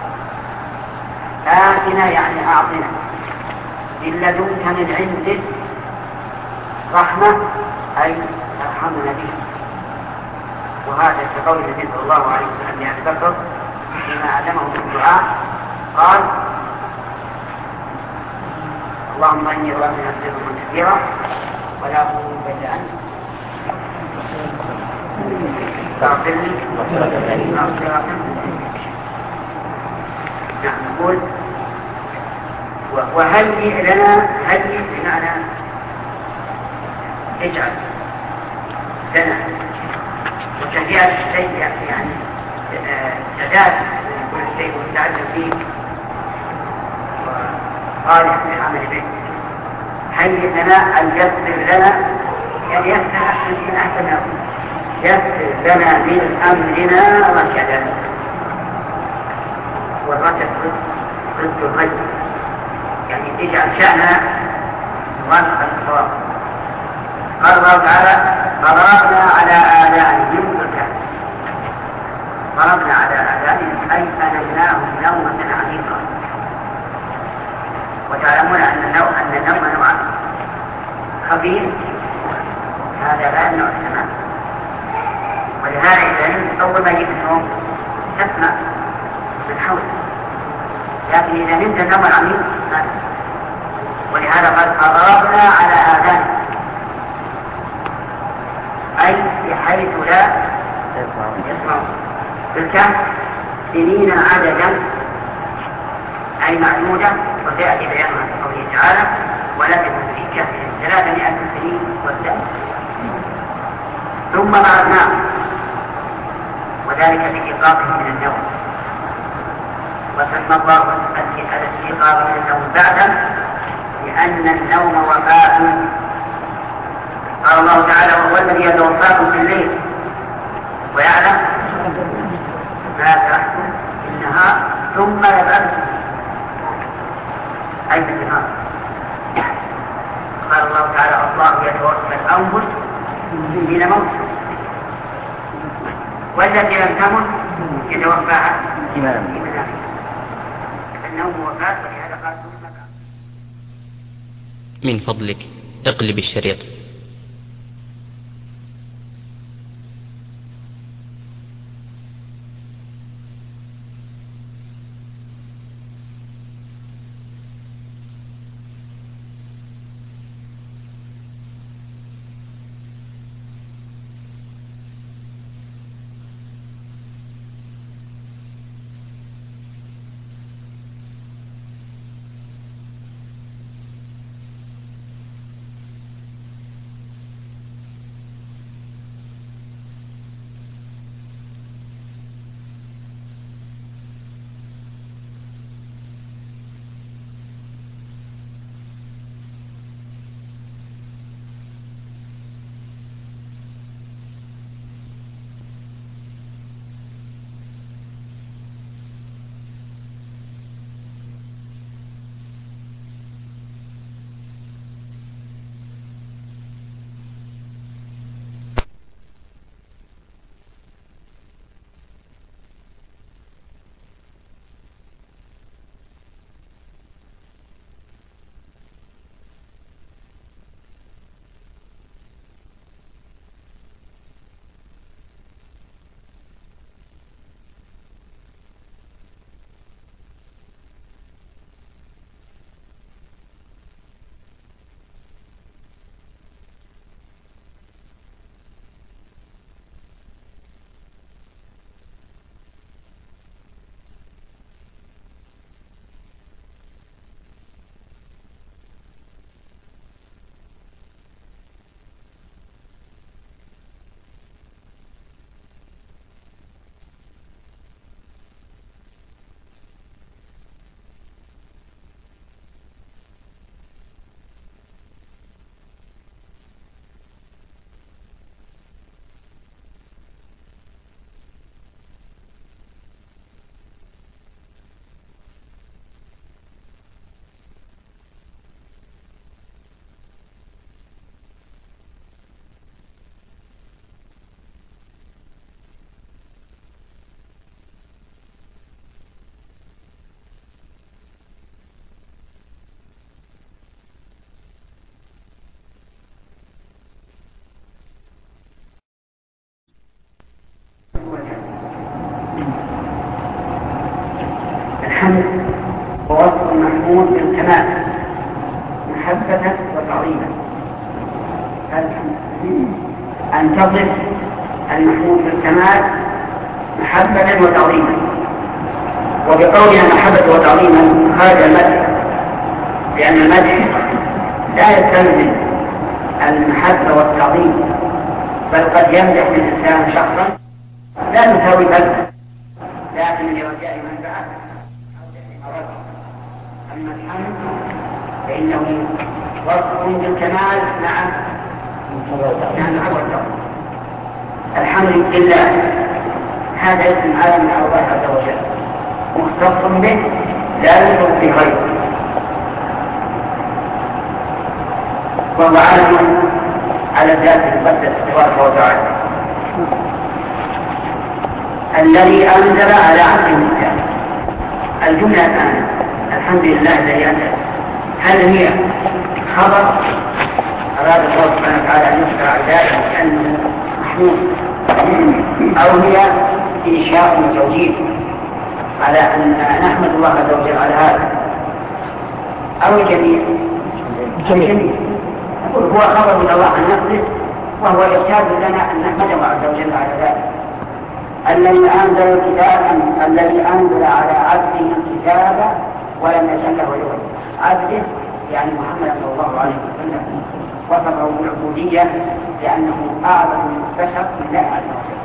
آتنا يعني أعطنا من لدنك من عندك رحمة أي ارحمنا به. وهذا كقول النبي صلى الله عليه وسلم لأبي بكر فيما علمه من الدعاء قال اللهم إني ظلمت نفسي ظلما كثيرا ولا أظلم إلا أنت فاغفر لي نقول وهل لنا هل بمعنى اجعل لنا وتهيئة الشيء يعني تعداد كل شيء وتعدد فيه صالح من العمل به. هيئ لنا أن يسر لنا يعني يسر من أحسن يسر لنا من أمرنا رشدا. والرشد ضد الغي يعني تجعل شأننا موافقا للصواب. قال الله تعالى ضربنا على آذانهم ضربنا على آذانهم أي أنمناهم نومة عميقة. وتعلمون أن النوم نوعان خفيف هذا لا يمنع السماء، ولهذا إذا نمت أول ما يجيب النوم تسمع من حولك، لكن إذا نمت النوم العميق لا تسمع. ولهذا قد أضربنا على آذانهم أي بحيث لا يسمعون. بالكهف سنين عددا أي معدودة، وسيأتي بيانها في قوله تعالى ولكن في كهفهم 300 سنين وازدادوا ثم بعثناه وذلك بإيقاظهم من النوم. وسمى الله الاستيقاظ من النوم بعدا لأن النوم وفاء. قال الله تعالى وهو الذي يتوفاكم في الليل ويعلم ما تحكم في النهار ثم يبعثكم أي في النهار. قال الله تعالى الله يتوفى الأنفس حين موتها والتي لم تمت يتوفاها في منامها. النوم وفاة ولهذا قال ثم بعث. من فضلك اقلب الشريط. المحمود بالكمال محبة وتعظيما. أن تصف المحمود بالكمال محبة وتعظيما. وبقولها محبة وتعظيما هذا المدح، لأن المدح لا يستلزم المحبة والتعظيم، بل قد يمدح الإنسان شخصا لا تساوي بلده، لكن لرجاء منفعة أو تحريم رجل. أما الحمد فإنه وصف بالكمال مع العبد. الحمد لله هذا اسم عالم من الله عز وجل مختص به لا يوجد في غيره، وهو عالم على الذات المقدس تبارك وتعالى الذي أنزل على عبده الكتاب. الجملة الآن الحمد لله الذي أنزل، هل هي خبر أراد الله سبحانه وتعالى أن يذكر عباده كأنه محمود، أو هي إنشاء وتوجيه على أن نحمد الله عز وجل على هذا، أو الجميع؟ هو خبر من الله عن نفسه، وهو إرشاد لنا أن نحمده عز وجل على ذلك. الذي أنزل الكتاب الذي أنزل على عبده الكتاب ولم يجعل له عوجا. عبده يعني محمد صلى الله عليه وسلم وصفه بالعبودية لأنه أعظم البشر لله عز وجل.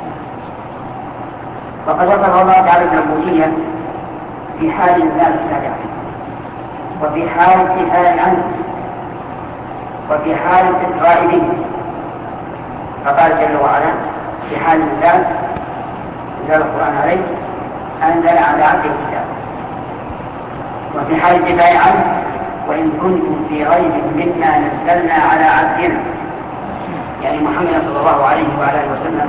وقد وصف الله تعالى بالعبودية في حال إنزال الكتاب عليه، وفي حال الدفاع عنه، وفي حال الإسراء به. فقال جل وعلا في حال إنزال القرآن عليه أنزل على عبده الكتاب، وفي حال الدفاع عنه وإن كنتم في ريب مما نزلنا على عبدنا، يعني محمد صلى الله عليه وعلى اله وسلم.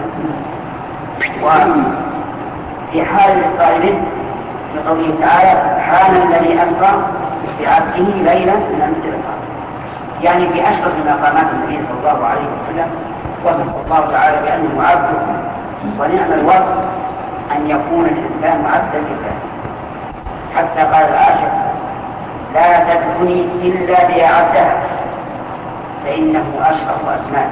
وفي حال الإسراء به بقوله تعالى سبحان الذي أسرى بعبده ليلا من المسجد الحرام، يعني في أشرف مقامات النبي صلى الله عليه وسلم وصف الله تعالى بأنه عبده. ونعم الوصف أن يكون الإنسان عبدا لله، حتى قال العاشر لا تدخني إلا بيا عبدها فإنه أشرف أسماء.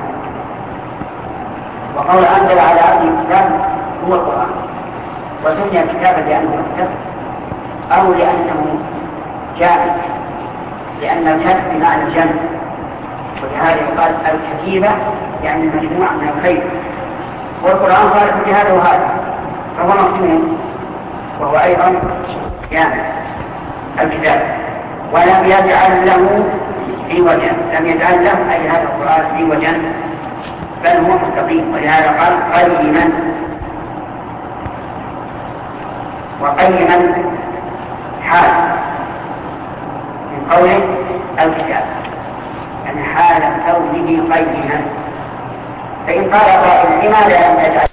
وقول أنزل على عبده الكتاب هو القرآن، وسمي كتابا لأنه مكتب أو لأنه جامع، لأن الكتب بمعنى الجمع، ولهذا يقال الكتيبة يعني المجموعة من الخير. والقرآن قال في هذا وهذا، فهو مقسوم وهو أيضا جامع الكتاب. ولم يجعل له عوجا، لم يجعل له أي هذا القرآن عوجا بل هو مستقيم. ولهذا قال قيما، وقيما حال من قوله الكتاب، يعني حال كونه قيما. فإن قال قائل لماذا لم يجعل؟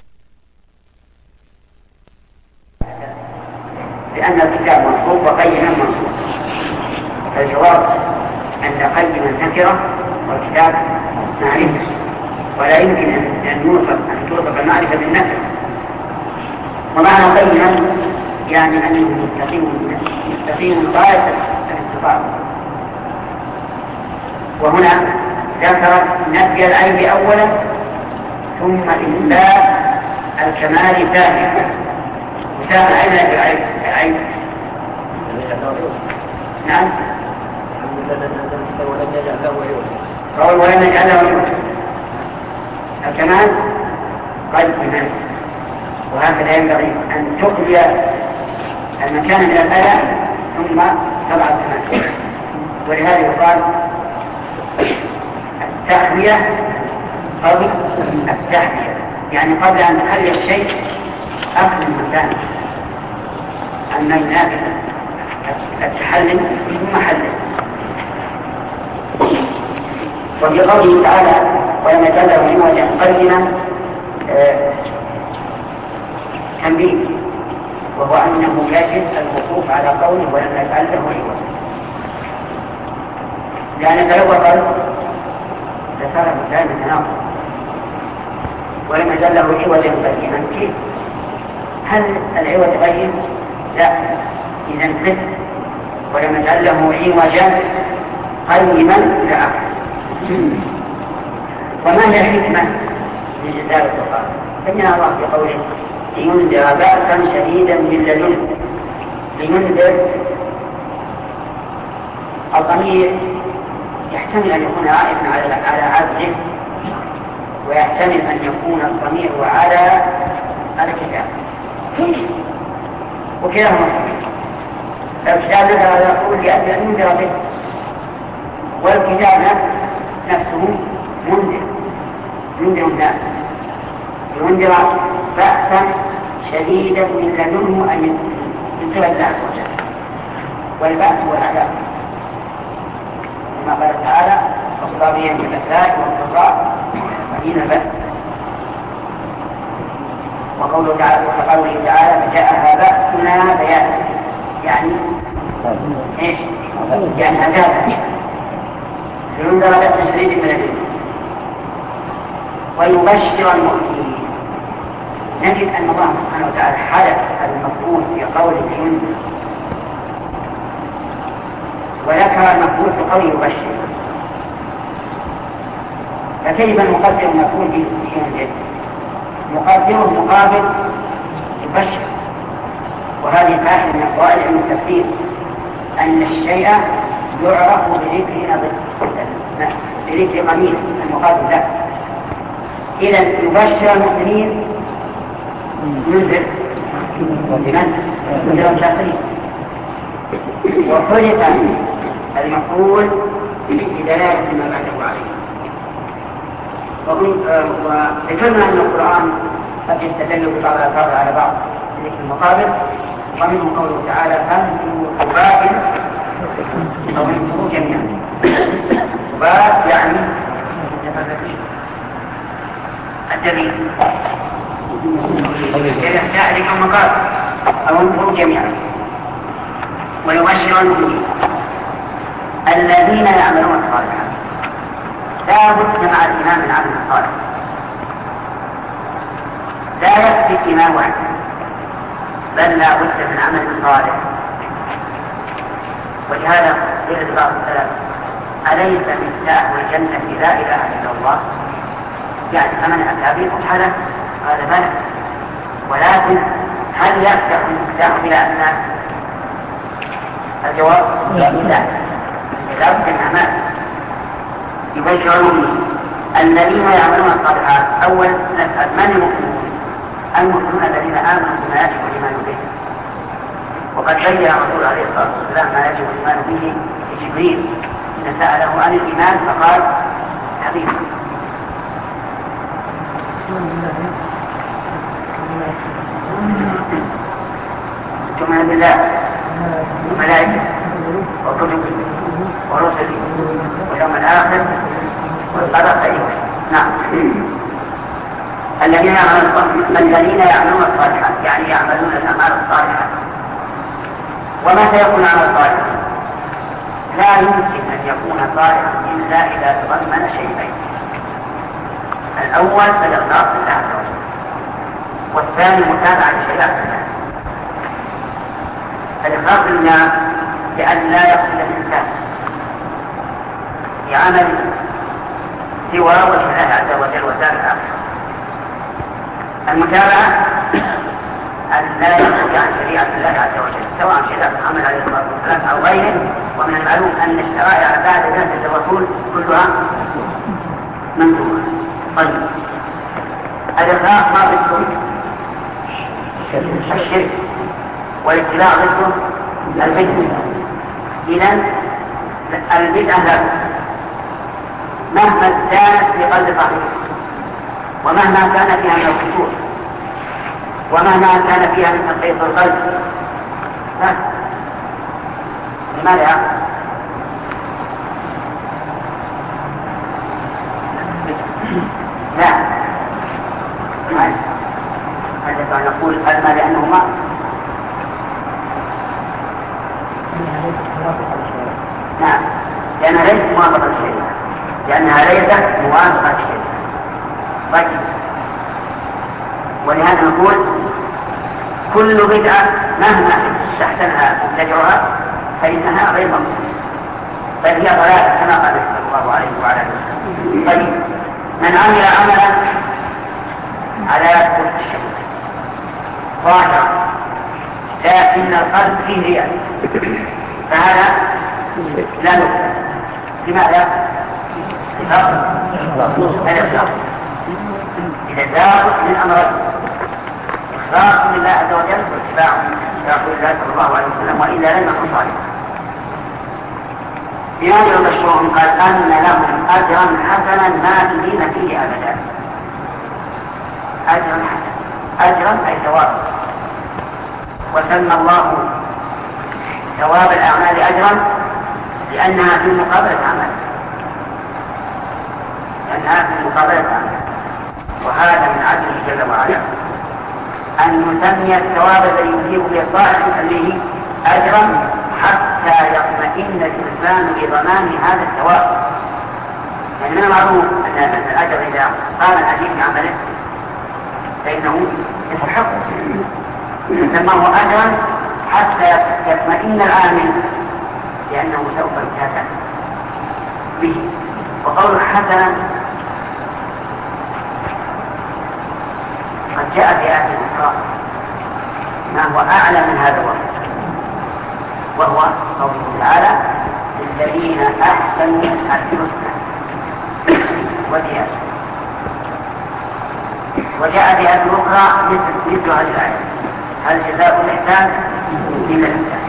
لأن الكتاب منصوب وقيما منصوب. فالجواب أن قيما نكرة والكتاب معرفة، ولا يمكن أن توصف المعرفة بالنكرة. ومعنى قيما يعني أنه مستقيم غاية الاستقامة. وهنا ذكر نفي العيب أولا ثم إثبات الكمال ثانيا. وثاني أين نفي العيب؟ نعم قول ولم يجعل له عوجا. الكمال قد كمال، وهكذا ينبغي أن تقضي المكان من الآية ثم تضع الكمال. ولهذا يقال التحوية قبل التحوية، يعني قبل أن تخلي الشيء أخذ المكان. أما ينافي التحلل ثم حلل. وفي قوله تعالى ولم يجعل له عوجا قيما تنبيه، وهو أنه يجب الوقوف على قوله ولم يجعل له عوجا، لأنك لو قال لصار مثال تناقض. ولم يجعل له عوجا قيما كيف؟ هل العوج قيم؟ لا. إذا ولم يجعل له عوجا قيما إلى آخره. وما هي الحكمة من إنزال القرآن؟ بين الله في قوله لينذر بأسا شديدا من لدنه. لينذر الضمير يحتمل أن يكون عائدا على عبده، ويحتمل أن يكون الضمير على الكتاب، وكلاهما الكتاب هذا يقول لأن ينذر به، والكتاب نفسه ينذر الناس، ينذر بأسا شديدا من لدنه أن ينذر الله عز وجل. والبأس هو العذاب كما قال تعالى والصابرين بالبأساء والضراء وحين البأس. وقوله تعالى فجاءها بأسنا بياتا، يعني ايش؟ يعني عذابا لينذر بأسا شديدا من لدنه ويبشر المؤمنين. نجد أن الله سبحانه وتعالى حدث المفعول في قوله ينذر، وذكر المفعول في قوله يبشر، فكيف نقدر المفعول في ينذر؟ نقدره مقابل يبشر. وهذه فائدة من قواعد علم التفسير، أن الشيء يعرف بذكر قليل المقابل له. إذا يبشر المؤمنين ينذر لمن؟ ينذر الكافرين. وخلق المفعول بدلالة ما بعده عليه. وذكرنا أن القرآن قد يستدل ببعض الألفاظ على بعض ذكر المقابل، ومنه قوله تعالى فانفروا ثبات أو انفروا جميعا. ثبات يعني الدليل يحتاج لكم مقابل أو انفروا جميعا. ويبشر المؤمنين الذين يعملون الصالحات. لا بد مع الإيمان من عمل الصالح، لا يكفي الإيمان وحده، بل لا بد من عمل صالح. ولهذا قيل بعض السلف أليس مفتاح الجنة لا إله إلا الله؟ يعني فمن أتى به فتحه قال بلى، ولكن هل يفتح المفتاح بلا أسنان؟ الجواب لا بد من أعمال. يبشر المؤمنين الذين يعملون الصالحات. أول نسأل من المؤمنون؟ المؤمنون الذين آمنوا بما يجب الإيمان به، وقد بين الرسول عليه الصلاة والسلام ما يجب الإيمان به لجبريل إن سأله عن الإيمان فقال حبيبي. تؤمن بالله وملائكته وكتبه ورسله واليوم الآخر والقدر خيره. نعم. الذين يعملون الصالحات يعني يعملون الأعمال الصالحة. وما سيكون عمل صالح؟ لا يمكن أن يكون صالحا إلا إذا تضمن شيئين: الأول الإخلاص لله عز وجل، والثاني متابعة لشريعة الله. الإخلاص لله لأن لا يقصد الإنسان بعمل سوى وجه الله عز وجل وسائر الآخرة. المتابعة أن لا يخرج عن شريعة الله عز وجل، سواء شريعة محمد عليه الصلاة والسلام أو غيره. ومن المعلوم أن الشرائع بعد ذات الرسول كلها منسوخة. طيب، الإخلاص ما ضده؟ الشرك، والاتباع ضده البدعة. إذن البدعة لا مهما كانت في قلب صاحبها، ومهما كان فيها من الخشوع، ومهما كان فيها من تقييد القلب، لماذا؟ لا، هذا نقول ما لأنهما نعم، لأنها ليست موافقة للشريعة، لأنها ليست موافقة للشريعة. طيب، ولهذا نقول كل بدعة مهما استحسنها مبتدعها فإنها غير مقبولة، بل هي ضلالة كما قال صلى الله عليه وعلى آله وسلم. طيب، من عمل عملا على قول الشيء ظاهرا لكن القلب فيه رياء، فهذا لا نقبل. لماذا؟ الإخلاص. إذا لابد من أمرين: إخلاص لله عز وجل واتباع رسول الله صلى الله عليه وسلم، وإلا لم يكن صالحا. بهذا المشروع قال أن لهم أجرا حسنا ماكثين فيه أبدا. أجرا حسنا، أجرا أي ثواب، وسمى الله ثواب الأعمال أجرا لأنها في مقابلة عمل، وهذا من عدله جل وعلا أن يسمي الثواب الذي يجيب بالطاعة به أجرا حتى يطمئن الإنسان بضمان هذا الثواب. يعني من المعروف أن الأجر إذا قام الأجير بعمله فإنه يستحق، سماه أجرا حتى يطمئن العامل لأنه سوف يكافئ به. وقول حسنا قد جاء في آية أخرى ما هو أعلى من هذا الوصف، وهو قوله تعالى: للذين أحسنوا الحسنى وزيادة. وجاء في آية أخرى مثل هذه الآية: هل جزاء الإحسان إلا الإحسان.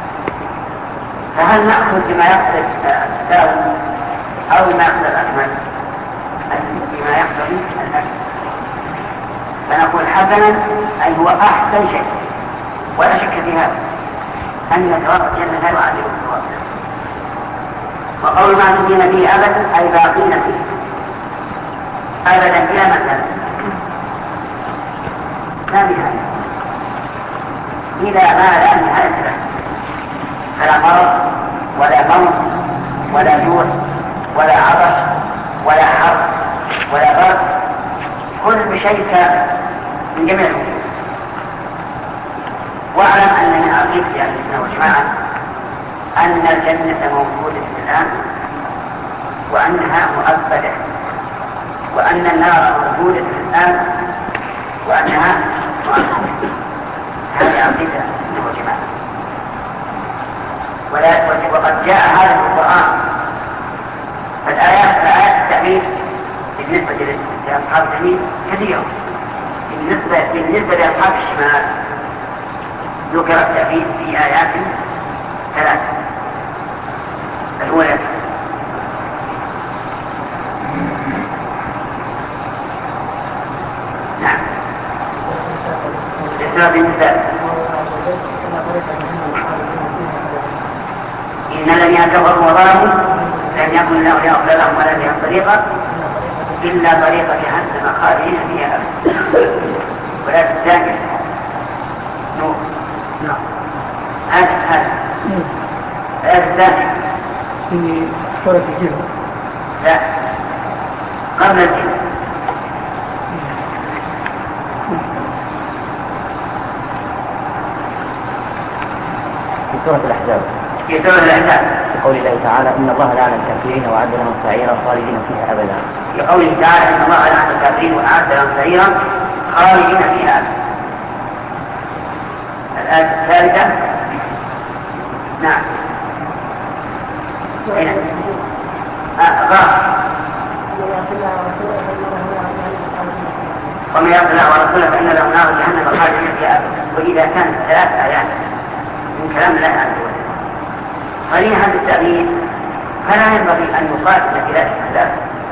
فهل نأخذ بما يقصد التساوي أو بما يقصد الأكمل؟ بما يقصد الأكمل. فنقول حسنا أي هو أحسن شيء، ولا شك في هذا أن ثواب الجنة لا يعادل الثواب. وقول معدودين فيه أبدا أي باقين فيه أبدا بلا مثل، لا نهاية، إلى ما لا نهاية له، فلا مرض ولا موت ولا جوع ولا عطش ولا حر ولا برد، كل شيء من جميع الأمور. واعلم أن من عقيدة أهل السنة والجماعة أن الجنة موجودة الآن وأنها مؤبدة، وأن النار موجودة الآن وأنها مؤبدة. هذه عقيدة أهل السنة والجماعة. وقد جاء هذا في القرآن. فالآيات التعبير بالنسبة لأصحاب اليمين كثيرة، بالنسبة لأصحاب الشمال ذكر التعبير في آيات ثلاثة. الأولى نعم لسبب النساء: إن الذين كفروا وظلموا لم يكن الله ليغفر لهم ولا لهم طريقا إلا طريق جهنم خالدين فيها أبدا. ولا تستاهل نور. نعم هذا لا تستاهل في سورة الجن. لا قبل الجن. في سورة الأحزاب. في سورة الأحزاب قول الله تعالى: إن الله لعن الكافرين وأعد لهم سعيرا خالدين فيها أبدا. لقوله تعالى: إن الله لعن الكافرين وأعد لهم سعيرا خالدين فيها أبدا. الآية الثالثة نعم أين؟ ومن يعص الله ورسوله فإن له نار جهنم خالدين فيها أبدا. وإذا كانت ثلاث آيات من كلام الله عز وجل صريحا بالتأويل فلا ينبغي أن يقاتل إلى الاستحلال،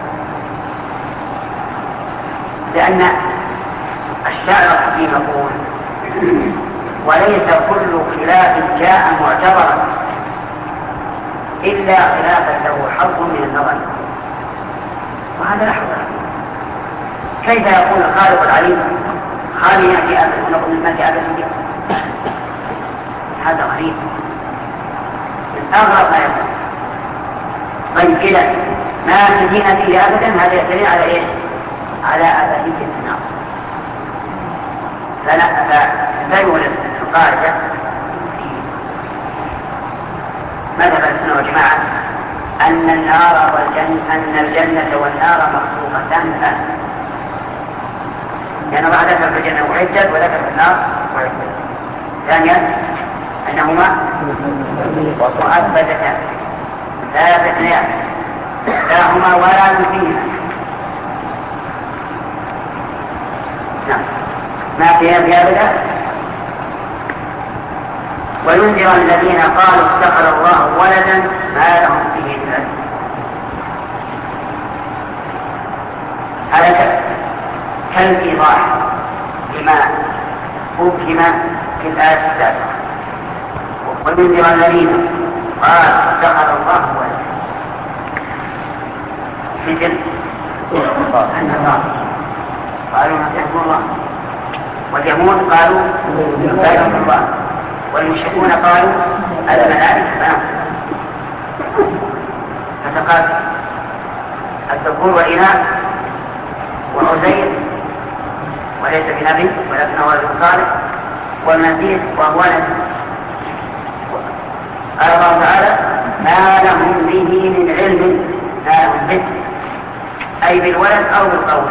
لأن الشاعر الحكيم يقول: وليس كل خلاف جاء معتبرا إلا خلافا له حظ من النظر. وهذا لا حظ له. كيف يقول الخالق العليم خالي يأتي أبدا ونقول ما جاء أبدا؟ هذا غريب، من أغرب ما يقول. طيب إذا ما تدين فيه أبدا هذا يدل على إيش؟ على أبدية النار. فلا يولد القاعدة جماعة أن الجنة والنار مخلوقتان الآن، لأن بعد ذكر في الجنة أعدت وذكر في النار أعدت. ثانيا أنهما مؤبدتان لا تثنيان لا هما ولا يمكنهما. نعم ما فيها بأبدا. وينذر الذين قالوا اتخذ الله ولدا ما لهم به من علم. هذا كالإيضاح لما أبهم في الآية السابقة. وينذر الذين قالوا اتخذ الله ولدا مثل النصارى قالوا نتخذ الله، واليهود قالوا نتخذ الله، والمشركون قالوا الملائكة بنات. فتقال الذكور والإناث وعزير وليس بنبي ولكنه رجل صالح، والمسيح وهو نبي. قال الله تعالى ما لهم به من علم، ما لهم به أي بالولد أو بالقول.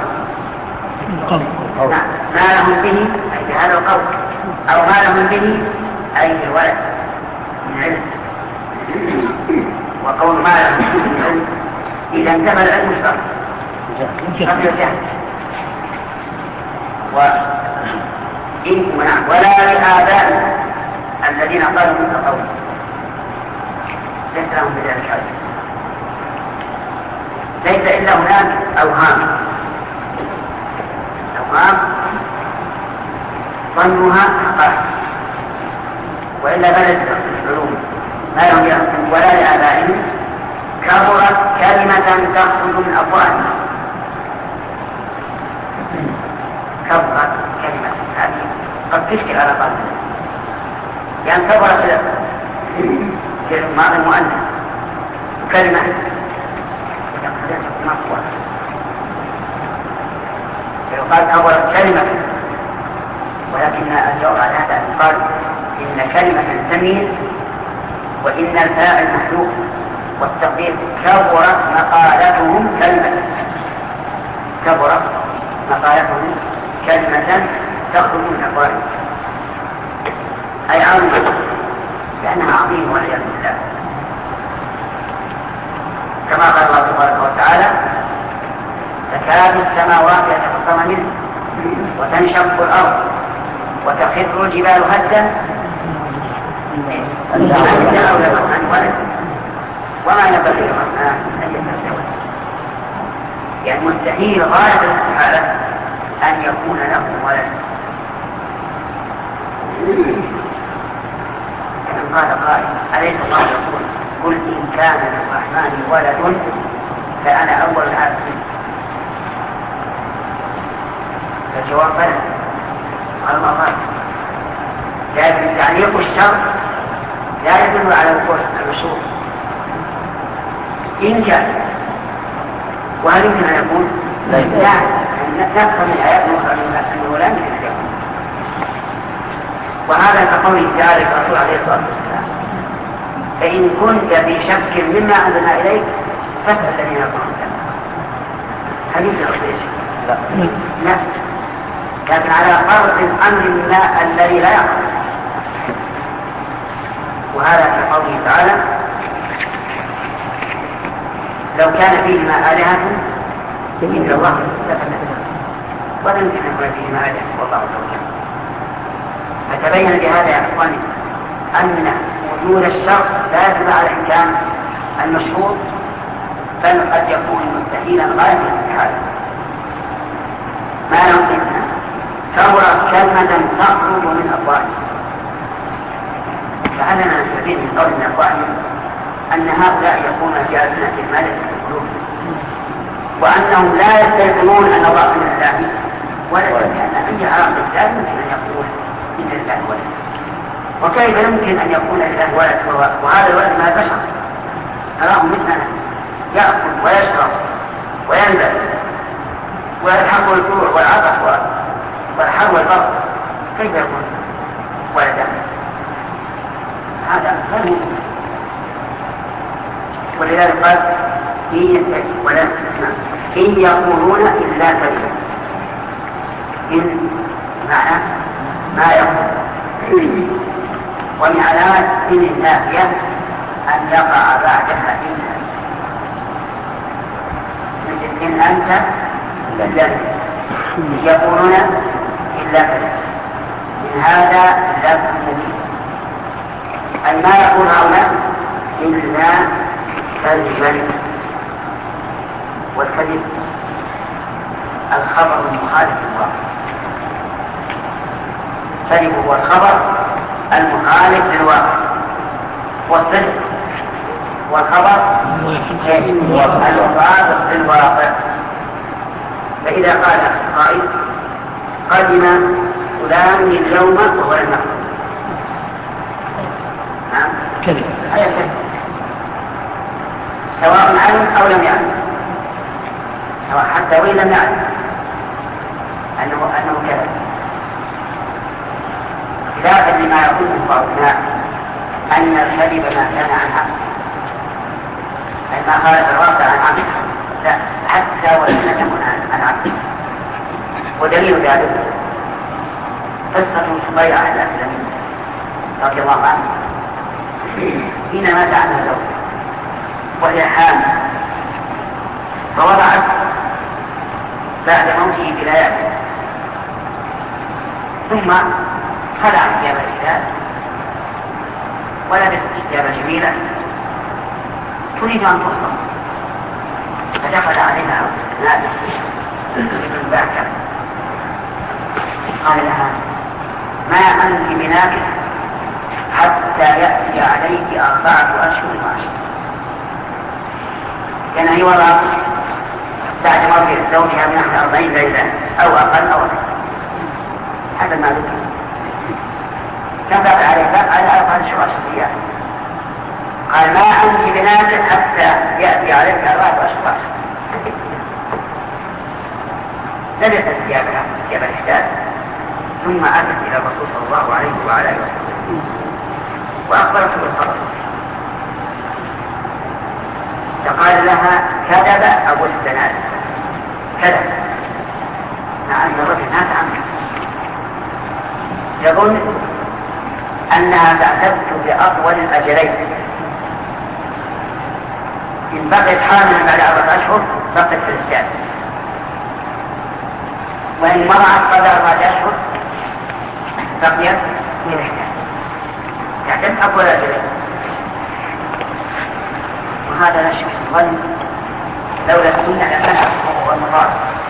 ما لهم به أي بهذا القول، أو ما لهم به أي بالولد من علم. وقول ما لهم به من علم إذا انتهى العلم الشرعي قبل الجهل. ولا لآبائهم الذين قالوا مثل قول ليس لهم بذلك علم. ليس إلا هناك أوهام ظنها حقائق، وإلا بلد العلوم ما لهم يحكم. ولا لآبائهم كبرت كلمة تخرج من أفواههم. كبرت كلمة هذه قد تشكل على قلبه، يعني كبرت كلمة ماضي مؤنث كلمة مقوى. يقال كبرت كلمة، ولكن الجواب على هذا أن يقال إن كلمة تميل وإن الفاعل محذوف، والتقدير كبرت مقالتهم كلمة. كبرت مقالتهم كلمة تخرج من أفواههم أي عظيمة، لأنها عظيمة والعياذ بالله. كما قال الله تبارك وتعالى تكاد السماوات يتفطرن منه وتنشق الأرض وتخر الجبال هدا وما ينبغي للرحمن أن يتخذ. يعني مستحيل غاية الاستحالة أن يكون له ولد. كما قال قائل أليس الله يقول قل إن كان للرحمن ولد فأنا أول العابدين. فالجواب بلى على ما قال، لكن تعليق الشرط لا يدل على وقوع النصوص إن كان. وهل يمكن أن يكون؟ لا، نفهم من الآيات الأخرى أنه لا يمكن أن يكون. وهذا كقوله تعالى الرسول عليه الصلاة والسلام فإن كنت في شك مما أنزلنا إليك فاسأل الذين يقولون كذا. هل يمكن أن يكون؟ لا، لكن على فرض الأمر ما الذي لا يقع. وهذا كقوله تعالى لو كان فيهما آلهة إلا الله لفسدتا ولا يمكن أن يكون فيهما آلهة والله تعالى. فتبين بهذا يا إخواني أن وجود الشرط لا يدل على إمكان المشروط، بل قد يكون مستحيلا غاية الاستحالة. ما يمكن كبرت كلمة تخرج من أفواههم. فعلنا نستفيد من قول من أفواههم أن هؤلاء يكون جالسين في الملك القلوب، وأنهم لا يستيقنون أن الله من الله ولا كان أي عاقل لا يمكن أن يقول إن الله ولد. وكيف يمكن أن يكون الله ولد وهذا الولد ما بشر أراهم مثلنا يأكل ويشرب وينزل ويلحق الجوع والعطش والحر والبرد، كيف يكون ولدا؟ هذا غير ممكن. ولذلك قال إن يقولون إلا كذبا. إن معنى ما يقول، ومن علامات إن النافية أن يقع بعدها إلا، مثل إن أنت إلا يقولون إلا كذبا. من هذا لفظ مبين، أي ما يقول هؤلاء إلا كذبا. والكذب الخبر المخالف للواقع، الكذب هو الخبر المخالف للواقع، والصدق والخبر المطابق للواقع. فإذا قال قائل قدم فلان اليوم وهو لم يقل، كذب، هذا كذب سواء علم أو لم يعلم، سواء حتى وإن لم يعلم أنه كذب، خلافا لما يقوله بعض الناس أن الكذب ما كان عن عقل، أي ما خالف الواقع عن عقل، لا، حتى وإن لم يكن عن عقل. ودليل ذلك قصة صبيعة الأسلمية رضي الله عنه حين مات عنها زوجها وهي حامل، فوضعت بعد موته بليالي، ثم خلعت ثياب الرجال ولبست ثياب جميلة تريد أن تصدم، فدخل عليها نادي ابن باكر قال لها ما أنت بناكح حتى يأتي عليك 4 أشهر وعشرة. كان هي وضع بعد موت زوجها من 40 ليلة أو أقل أو أكثر حسب ما ذكر، كم بقي على 4 أشهر وعشرة. قال ما أنت بناكح حتى يأتي عليك 4 أشهر وعشرة. لبست ثيابها ثياب الإحداث، ثم أتت إلى الرسول صلى الله عليه وعلى آله وسلم وأخبرته بالخبر، فقال لها كذب أبو السناد، كذب، مع أن الرجل مات عنه، يظن أنها تعتد بأطول الأجلين، إن بقيت حاملا بعد 4 أشهر بقيت في الإسجاد، وإن مرعت قبل 4 أشهر بقيت في الإحداث، تعتد أطول الأجلين. وهذا لا شك الظن لولا السنة لكان هو المراد،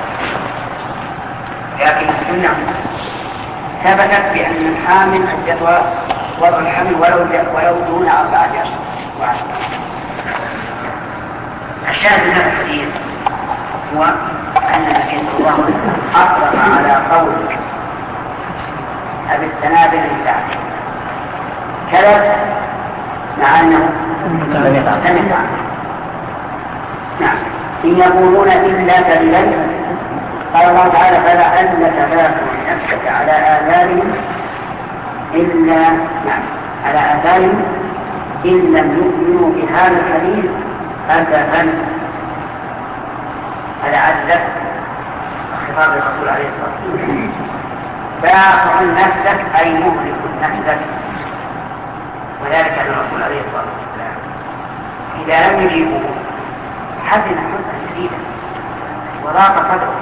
لكن السنة ثبتت بأن الحامل عدتها وضع الحمل ولو دون 4 أشهر وعشرة. الشاهد من هذا الحديث هو أن النبي صلى الله عليه وسلم أطلق على قول أبي السنابل للتعليم كذب مع أنه سمع. نعم. إن يقولون إلا كذبا. قال الله تعالى فلعلك باخع نفسك على آثارهم إن لم يؤمنوا بهذا الحديث أسفا. فلعلك خطاب الرسول عليه الصلاة والسلام باخع نفسك أي مهلك نفسك، وذلك أن الرسول عليه الصلاة والسلام إذا لم يجيبوا حزن حزنا شديدا وضاق صدره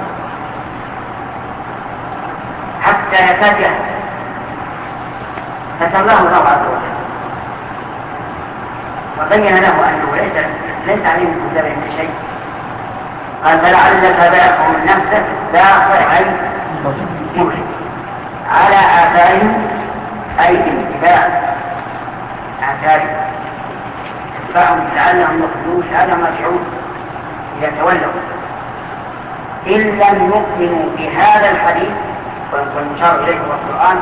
حتى يتجه، فتلاه الله عز وجل وبين له أنه ليس عليه من كتابه من شيء. قال فلعلك باخع نفسك، باخع أي مهلك، على آثارهم أي اتباع آثارهم، اتباعهم لعلهم يخرجون لعلهم يرجعون إذا تولوا، إن لم يؤمنوا بهذا الحديث والمشار إليه هو القرآن.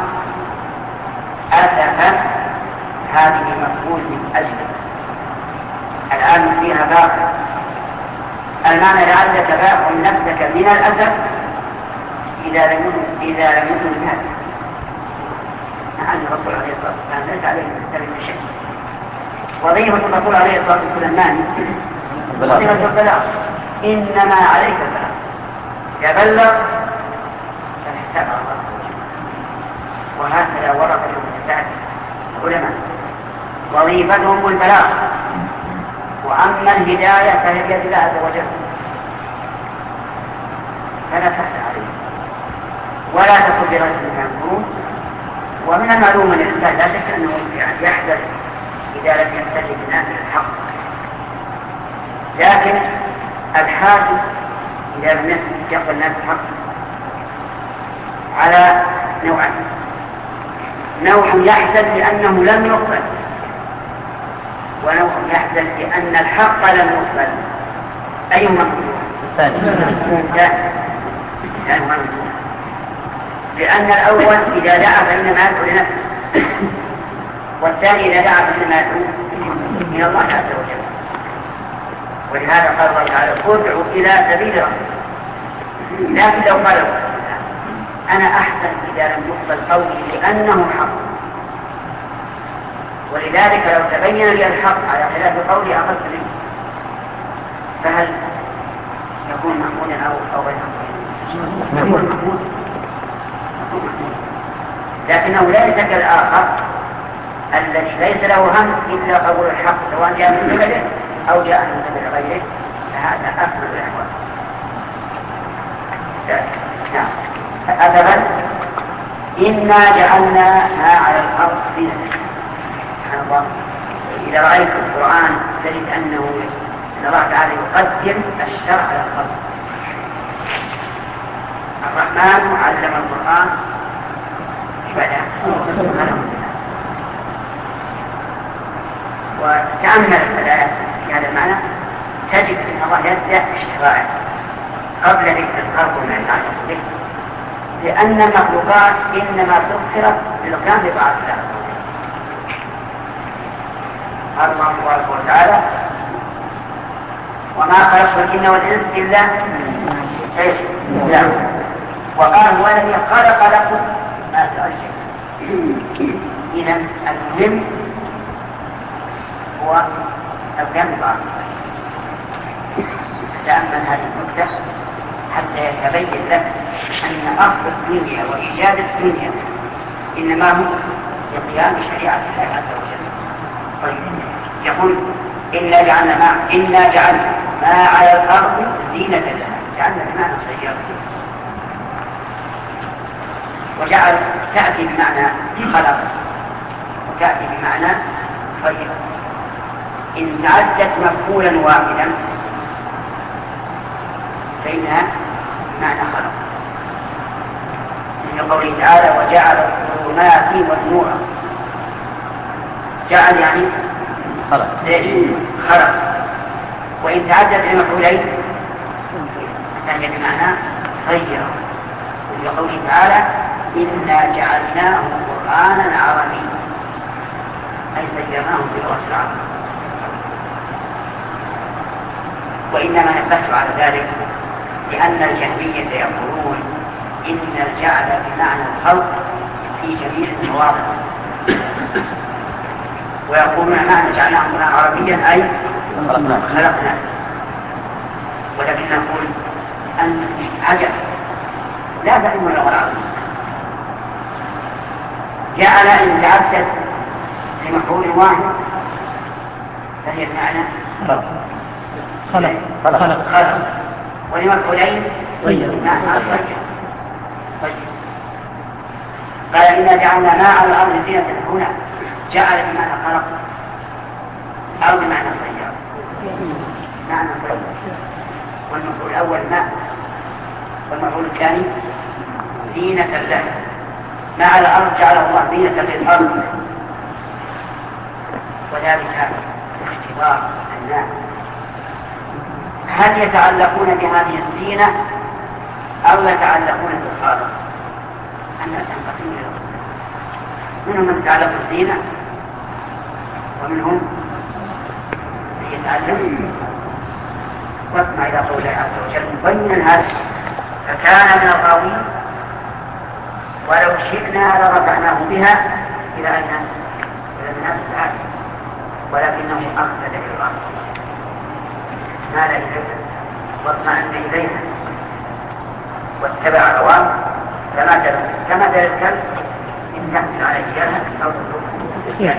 أسفا هذه مفعول من أجل الآن فيها باخع، المعنى لعلك باخع نفسك من الأسف إذا لم يكن بهذا، مع أن الرسول عليه الصلاة والسلام ليس عليه من شيء. وظيفة الرسول عليه الصلاة والسلام وظيفة البلاغ، إنما عليك البلاغ، يبلغ فالحساب على الله. وهكذا ورد المتساعد العلماء وظيفتهم البلاغ، وأما الهداية فهي بيد الله عز وجل، فلا تحزن عليه ولا تكن برجل منكم. ومن المعلوم أن الإنسان لا شك أنه يحدث إذا لم يستجب الناس للحق، لكن الحاكم إذا لم يقبل الناس الحق على نوعين: نوع يحزن لأنه لم يقبل، ونوع يحزن لأن الحق لم يقبل. أيهما الثاني؟ لأن الأول إذا دعا فإنما يدعو لنفسه، والثاني إذا دعا فإنما يدعو من الله عز وجل. ولهذا قال الله تعالى: ادعوا إلى سبيل ربك. لكن لو قال أنا أحسن إذا لم يقبل قولي لأنه حق، ولذلك لو تبين لي الحق على خلاف قولي أخذت منه، فهل يكون محمودا أو غير محمود؟ يكون محمود، لكنه ليس كالآخر الذي ليس له هم إلا قبول الحق، سواء جاء من قبله أو جاء من قبل غيره، فهذا أكمل الأحوال. نعم. أثبت: إنا جعلناها على الأرض زينة. سبحان الله، إذا رأيت القرآن تجد أن الله تعالى يقدم الشرع على الخلق. الرحمن علم القرآن وتأمل الآيات في هذا المعنى تجد أن الله يبدأ بالشرائع قبل ذكر الخلق وما يتعلق به، لأن المخلوقات إنما سخرت للقيام بطاعة الله. قال الله تبارك وتعالى: وما خلقت الجن والإنس إلا ليعبدون. وقال: هو الذي خلق لكم ما ترجون. إذا المهم هو القيام بطاعة الله. تأمل هذه النكتة حتى يتبين لك أن أصل الدنيا وإيجاد الدنيا إنما هو لقيام شريعة الله عز وجل. طيب، يقول: إنا جعلنا ما على الأرض زينة لها. جعلنا بمعنى سيارة، وجعل تأتي بمعنى خلق وتأتي بمعنى طيب. إن تعدت مفعولا واحدا فإنها معنى خلق، من قوله تعالى: وجعل الظلمات والنور. جعل يعني خلق. وإن تعدت المفعولين فهي بمعنى غير، من قوله تعالى: إنا جعلناه قرآنا عربيا، أي سيرناه بلغة العرب. وإنما نبهت على ذلك لأن الجهمية يقولون إن الجعل بمعنى الخلق في جميع المواضع، ويقولون معنى جعلناه قرآنا عربيا أي خلقنا. ولكن نقول أن عجب لا تهم اللغة العربية. جعل إن تعدت في مفعول واحد فهي بمعنى خلق. ولمفعولين بمعنى طيب. قال: إنا جعلنا ما على الأرض زينة. هنا جعل بمعنى خلق أو بمعنى صير، معنى صير. والمفعول الأول ماء، والمفعول الثاني زينة له. ما على الأرض جعله الله زينة للأرض، وذلك اختبار الناس هل يتعلقون بهذه الزينة أو يتعلقون بالخالق. الناس ينقسمون إلى منهم من يتعلق بالزينة ومنهم من يتعلق. واسمع إلى قول الله عز وجل مبينا هذا: فكان من الغاوين ولو شئنا لرفعناه بها إلى أين؟ إلى الناس العالم. ولكنه أخذ إلى الأرض مال إليها واطمأن إليها واتبع الأوامر كما دل الكلب إن تحمل عليه يلهث أو تتركه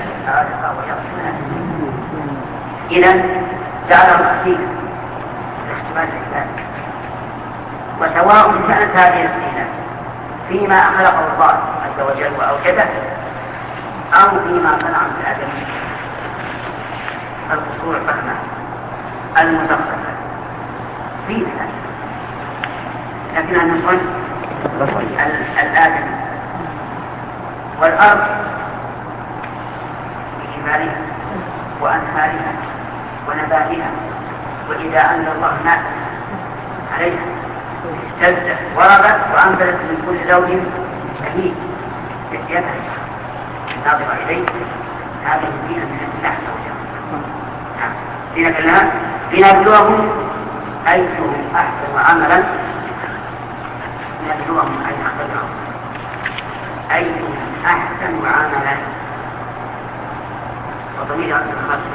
إذا جعل الأصيل لاحتمال الإسلام. وسواء كانت هذه الزينة فيما خلقه الله عز وجل وأوجده أو فيما صنع من الآدم القصور الفخمة المزخرفة فيه لكنها من صنع الآدم والأرض بجبالها وأنهارها ونباتها، وإذا أنزل الله ماء عليها اهتزت وربت وأنبتت من كل زوج شهيد يدها الناظر إليه. هذه الدين من الله عز وجل. دينك لها لنبلوهم أيهم أحسن عملا، لنبلوهم أيهم أحسن عملا، وضمير أصل الخلق.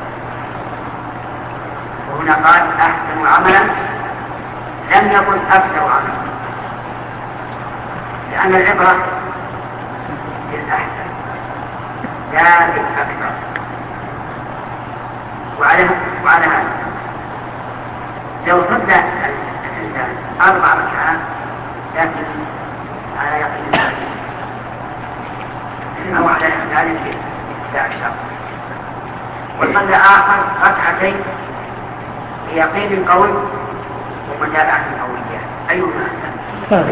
وهنا قال أحسن عملا، لم يكن أكثر عملا، لأن العبرة بالأحسن لا بالأكثر. وعلى هذا لو صلى الإنسان 4 ركعات لكن على يقين أو على إحلال في الشر، وصلى آخر 2 ركعتين بيقين قوي ومتابعة قوية، أيهما أحسن؟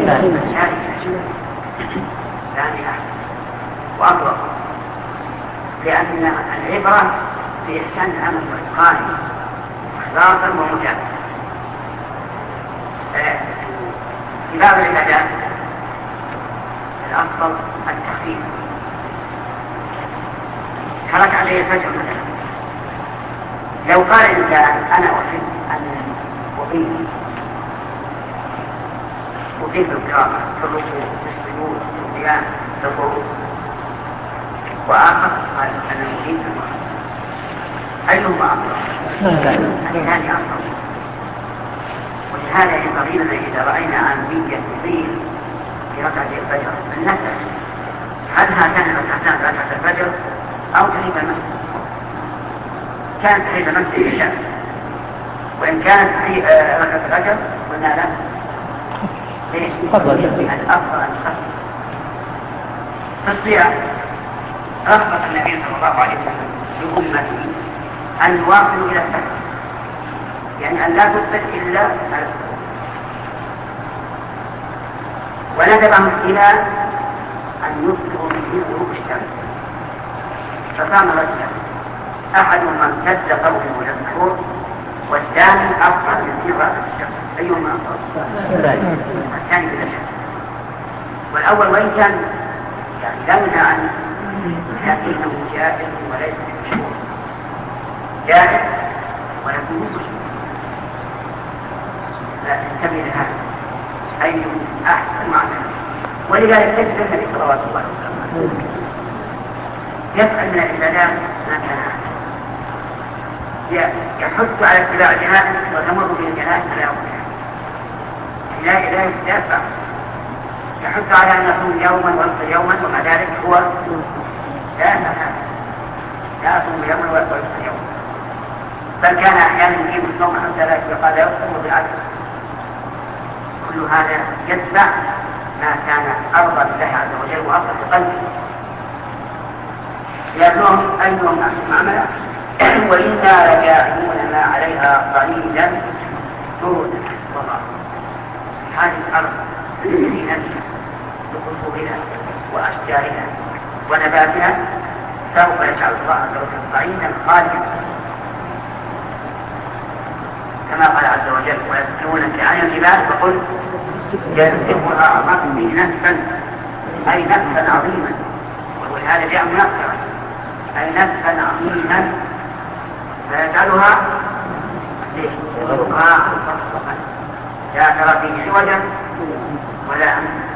ثاني أحسن وأطلق، لأن العبرة بإحسان العمل وإتقانه إخلاصا ومتابعة. في بعض العبادات الأفضل التخفيف، حرك عليه الفجر مثلا، لو قال الإنسان أنا أحب أن أطيل القراءة في الركوع في السجود في القيام في القعود، وآخر قال أنا أريد المرأة، أيهما أفضل؟ الثاني أفضل. ولهذا ينبغي لنا إذا رأينا عامية تطيل في ركعة الفجر أن نسأل هل هاتان الركعتان ركعة الفجر أو تحيط المسجد؟ كانت تحيط المسجد العشاء، وإن كانت ركعة الفجر قلنا لا، ليش؟ الأفضل أن نخفف. في الصيام رخص النبي صلى الله عليه وسلم لأمته أن يواصلوا إلى السحر، يعني أن لا تثبت إلا على السحر، وندبهم إلى أن يصبحوا من غروب الشمس. فقام رجلا أحدهم امتد قوله إلى السحور، والثاني أفضل من رأس الشمس. أيهما أفضل؟ الثاني بلا شك. والأول وإن كان يعني لا ينهى عنه لكنه جائز وليس مشهور، جائز ولكن مشهور. لا تنتبه لهذا أي أحسن معنى. ولذلك تجد النبي صلى الله عليه وسلم يفعل من العبادات ما كان يحث على اتباع الجنائز وتمر به الجنائز على يومها، لا يدافع، يحث على أن يصوم يوما ويفطر يوما، ومع ذلك هو لا يصوم يوما ويفطر يوما، بل كان أحيانا يجيب الصوم حتى لا يقال يصوم بالعكس. كل هذا يتبع ما كان أرضى لله عز وجل وأفضل بقلبه. يبلغهم أيهم أحسن عملا وإنا لجاعلون ما عليها قليلا جهدا والله. هذه الأرض زينتها بقصورها وأشجارها ونباتها سوف يجعل الله عز وجل صعيدا خالدا، كما قال عز وجل ويسألونك عن الجبال فقل ينسفها ربي نسفا، أي نسفا عظيما، ولهذا جاء منكرا أي نسفا عظيما، فيجعلها رقاعا صفصفا لا ترى فيه عوجا ولا أمتا،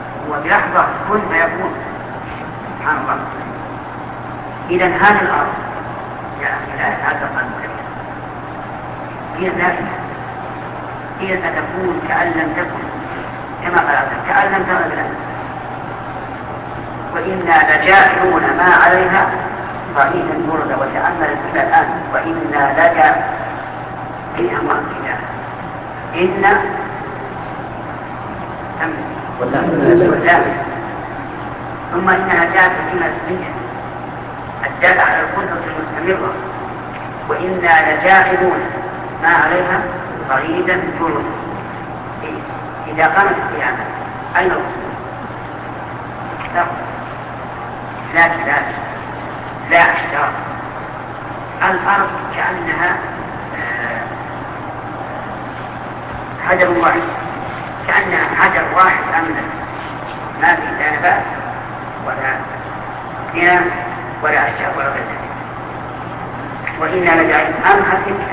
وبلحظة كن فيكون سبحان الله. إذا هذه الأرض هي ستكون كأن لم تكن، كما قال كأن لم تغن الآن. وإنا لجاعلون ما عليها صعيدا جرزا. وتأمل إلى الآن وإنا فيها مؤكدة إن واللام ثم إنها جاءت كلمة اسمية الدالة على القدرة المستمرة. وإنا لجاعلون ما عليها صعيدا جرزا. إذا قامت القيامة أين الرسول؟ لا أشجار. الأرض كأنها حجر واحد، كأنها حجر واحد أملا، ما في لا نبات ولا بناء ولا أشجار ولا غير ذلك. وإنا لجعلنا أم حسبت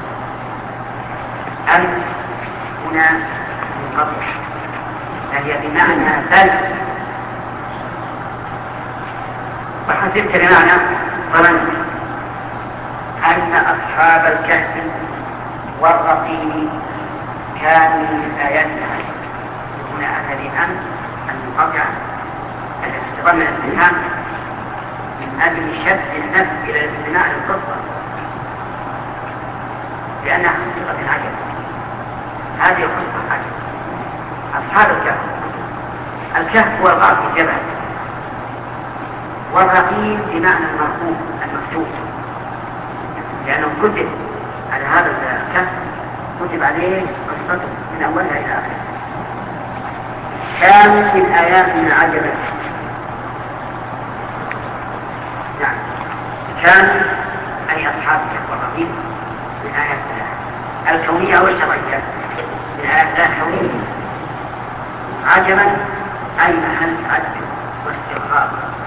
أم هنا منقطع، فهي بمعنى بل، وحسبت بمعنى ظننت أن أصحاب الكهف والرقيم كانوا من آياتنا. هنا هذه أم المقطعة التي تضمن الاستفهام من أجل شد النفس إلى الاستماع للقصة، لأنها حقيقة العجب. هذه القصة العجب. أصحاب الكهف هو الغار في الجبل، والرقيم بمعنى المرقوم المكتوب، لأنه كتب على هذا الكهف، كتب عليه قصته من أولها إلى آخرها. كان من آياتنا عجبا. نعم، كان أي أصحاب الكهف والرقيم من آيات الله الكونية أو الشرعية، من آيات الله الكونية. عجبا أي محل عجب واستغراب،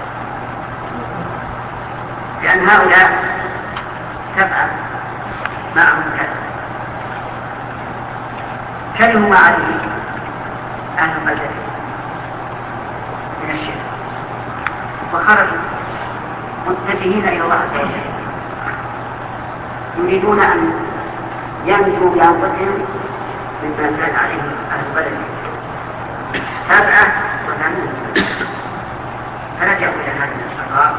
لأن هؤلاء سبعة معهم كلموا مع أهل البلدة من الشرك، وخرجوا متجهين إلى الله عز وجل، يريدون أن ينجوا بأنفسهم مما كان عليه أهل البلد. سبعة وثمانين فرجعوا إلى هذه الصغار،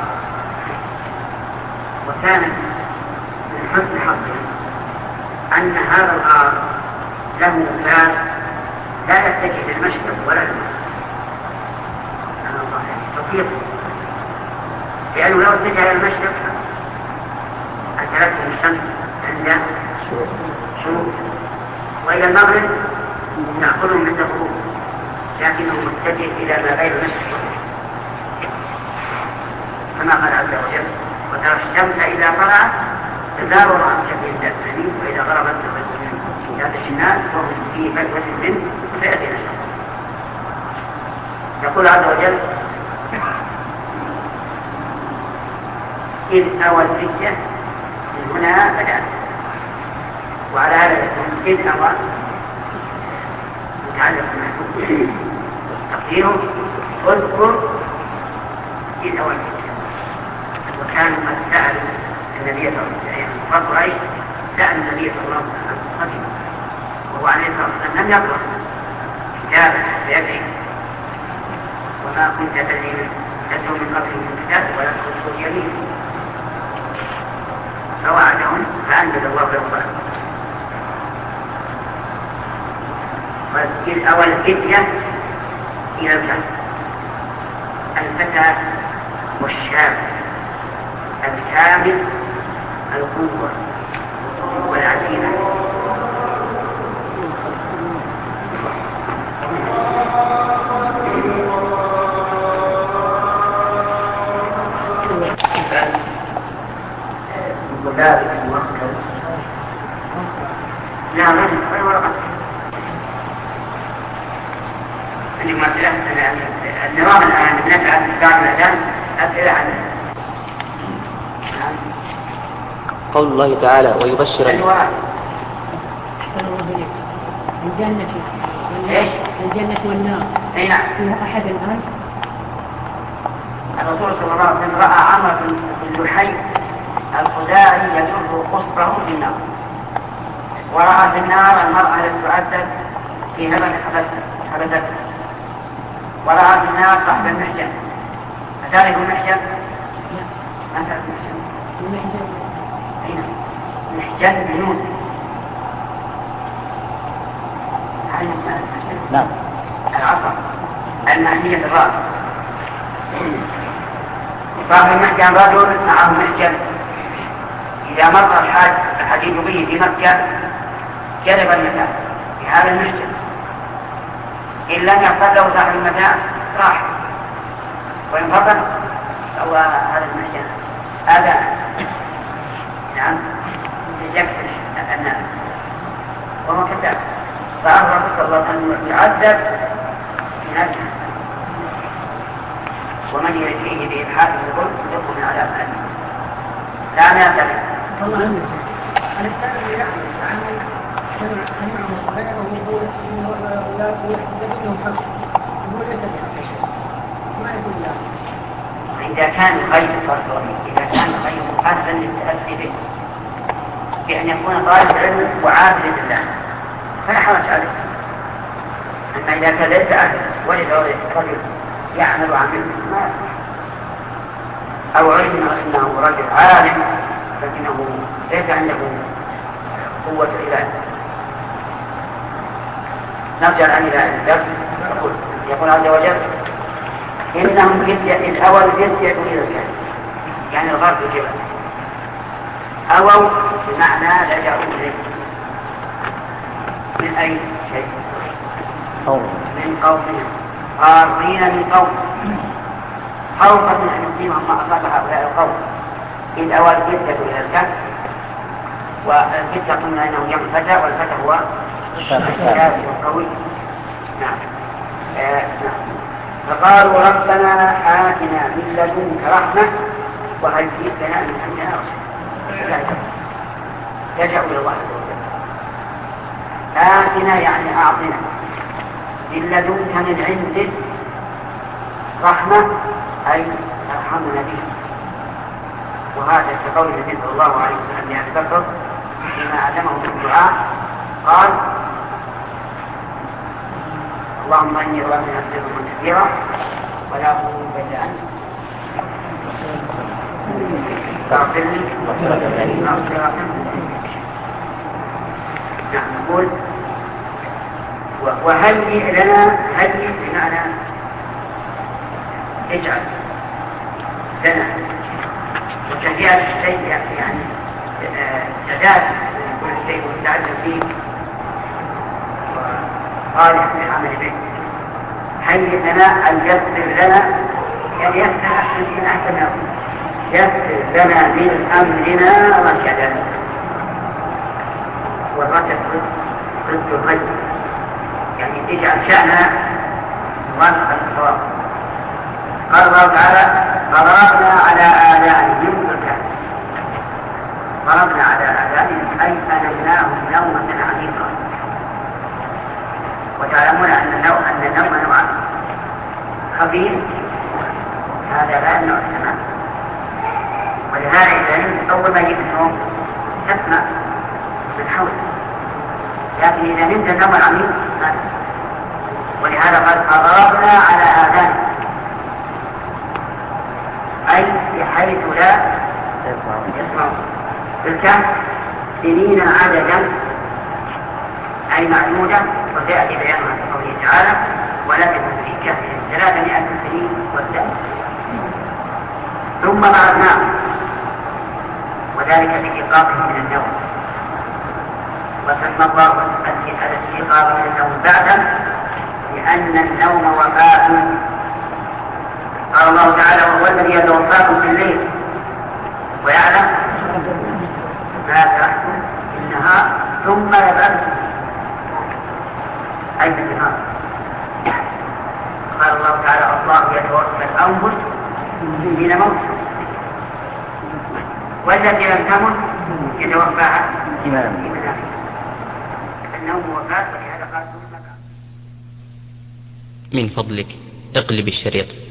وكانت من حسن حظهم أن هذا الغار له مكان لا يتجه للمشرق ولا للمغرب، توفيق، لأنه لو اتجه إلى المشرق أكلتهم الشمس عند شروق، وإلى المغرب تأكلهم عند غروب، لكنه متجه إلى ما بين المشرق والمغرب، كما قال عز وجل وترى الشمس إذا طلعت تزاور عن شكل الجسد، وإذا غربت تخرج من ذات الشمال وهم في فجوة منه فيأتي الشمس. يقول عز وجل إذ أوى الفتية، من هنا بدأت، وعلى هذا يكون إذ أوى متعلق بالمحبوب، تقديره اذكر إذ أوى الفتية. وكانوا قد سألوا النبي صلى الله عليه وسلم، فقريش سأل النبي صلى الله عليه وسلم، وهو عليه الصلاة والسلام لم يقرأ كتابا بيده، وما كنت تدعو من قبل من كتاب ولا تخصص يمين، فوعدهم فأنزل الله بالقرآن. وإذ أوى الفتية إلى الكهف، الفتى والشاب الكامل القوة والعزيمة. ذلك المؤكد لا غير ورقة النظام الآن بنفع بعد الأذان أسئلة عنه. قول الله تعالى ويبشر الجنة والنار فيها أحد الآن. الرسول صلى الله عليه وسلم رأى عمرو بن لحي الخزاعي يجر قصره في النار، ورأى في النار المرأة التي تعذب في هبة حبستها، ورأى في النار صاحب المحجن. أتعرف المحجن؟ ما تعرف المحجن؟ محجن بنون. نعم. العصا المعنية بالرأس. صاحب المحجن رجل معه محجن، إذا مر الحديد به في مكة جلب المتاع في هذا المحجن، إن لم يحصل له صاحب المتاع راح، وإن فقد هو هذا المحجن هذا نعم يكفر الناس وهو كذاب. فأمر صلى الله عليه وسلم يعذب في هذا، ومن يأتيه بإلحاد الظلم يكون على أهله لا نعترف. والله عنك أنا أستعمل يعني سمع مصغير وهو يقولهم حق يقول ليس بحق شيء ما يقول لا. إذا كان غير فرض، إذا كان غير قادرا للتأسي به بأن يكون طالب علم وعابد لله فلا حرج عليه. أما إذا كان ليس أهل ولد رجل يعمل عمله ما أو علم أنه رجل عالم لكنه ليس عنده قوة العلاج. نرجع الآن إلى الدرس. يقول عز وجل إنهم الأول جزية إلى الكهف، يعني الغرب الجبل، أو بمعنى لجأوا إليه من أي شيء؟ من قومهم غارين من قوم خوفا من أن يصيبهم ما أصاب هؤلاء القوم. إذ أول جزية إلى الكهف، والجزية قلنا أنه يوم الفتى، والفتى هو الشاب القوي. نعم. فقالوا ربنا آتنا من لدنك رحمة وهل جئتنا من أمرنا رشدا. يلجأوا إلى الله عز وجل. آتنا يعني أعطنا من لدنك من عندك رحمة أي ارحمنا به. وهذا كقول النبي صلى الله عليه وسلم لأبي بكر فيما علمه من الدعاء قال اللهم إني ظلمت نفسي ظلما كثيرا ولا أقول إلا أنت فاغفر لي نقول وهيئ لنا، هيئ بمعنى اجعل لنا، وتهيئة الشيء يعني تعداد كل شيء وتعدل فيه وقال في العمل به. هيئ لنا أن يسر لنا، يعني يسر أحسن يسر لنا من أمرنا رشدا. والرشد ضد الرشد، يعني تجعل شأننا موافقا للصواب. قال الله تعالى ضربنا على آذانهم ضربنا على آذانهم أي أنمناهم نومة عميقة. وتعلمون أن النوم نوعان، خفيف هذا لا يمنع السماع، ولهذا إذا نمت أول ما يجيك النوم تسمع من حولك، لكن إذا نمت النوم العميق ما تسمع. ولهذا قال ضربنا على آذانهم أي بحيث لا يسمعون. بالكهف سنين عددا أي معدودة، وسيأتي بيانها في قوله تعالى ولبثوا في كهفهم 300 سنين وازدادوا ثم بعثناهم، وذلك بإيقاظهم من النوم. وسمى الله الاستيقاظ من النوم بعدا لأن النوم وفاء. قال الله تعالى وهو الذي يتوفاكم في الليل ويعلم ما تركتم في النهار ثم يبعثكم أي في النهار. قال الله تعالى الله يتوفى الأنفس حين موتها والتي لم تمت يتوفاها في منامها. النوم وفاة، ولهذا قال ثم. من فضلك اقلب الشريط.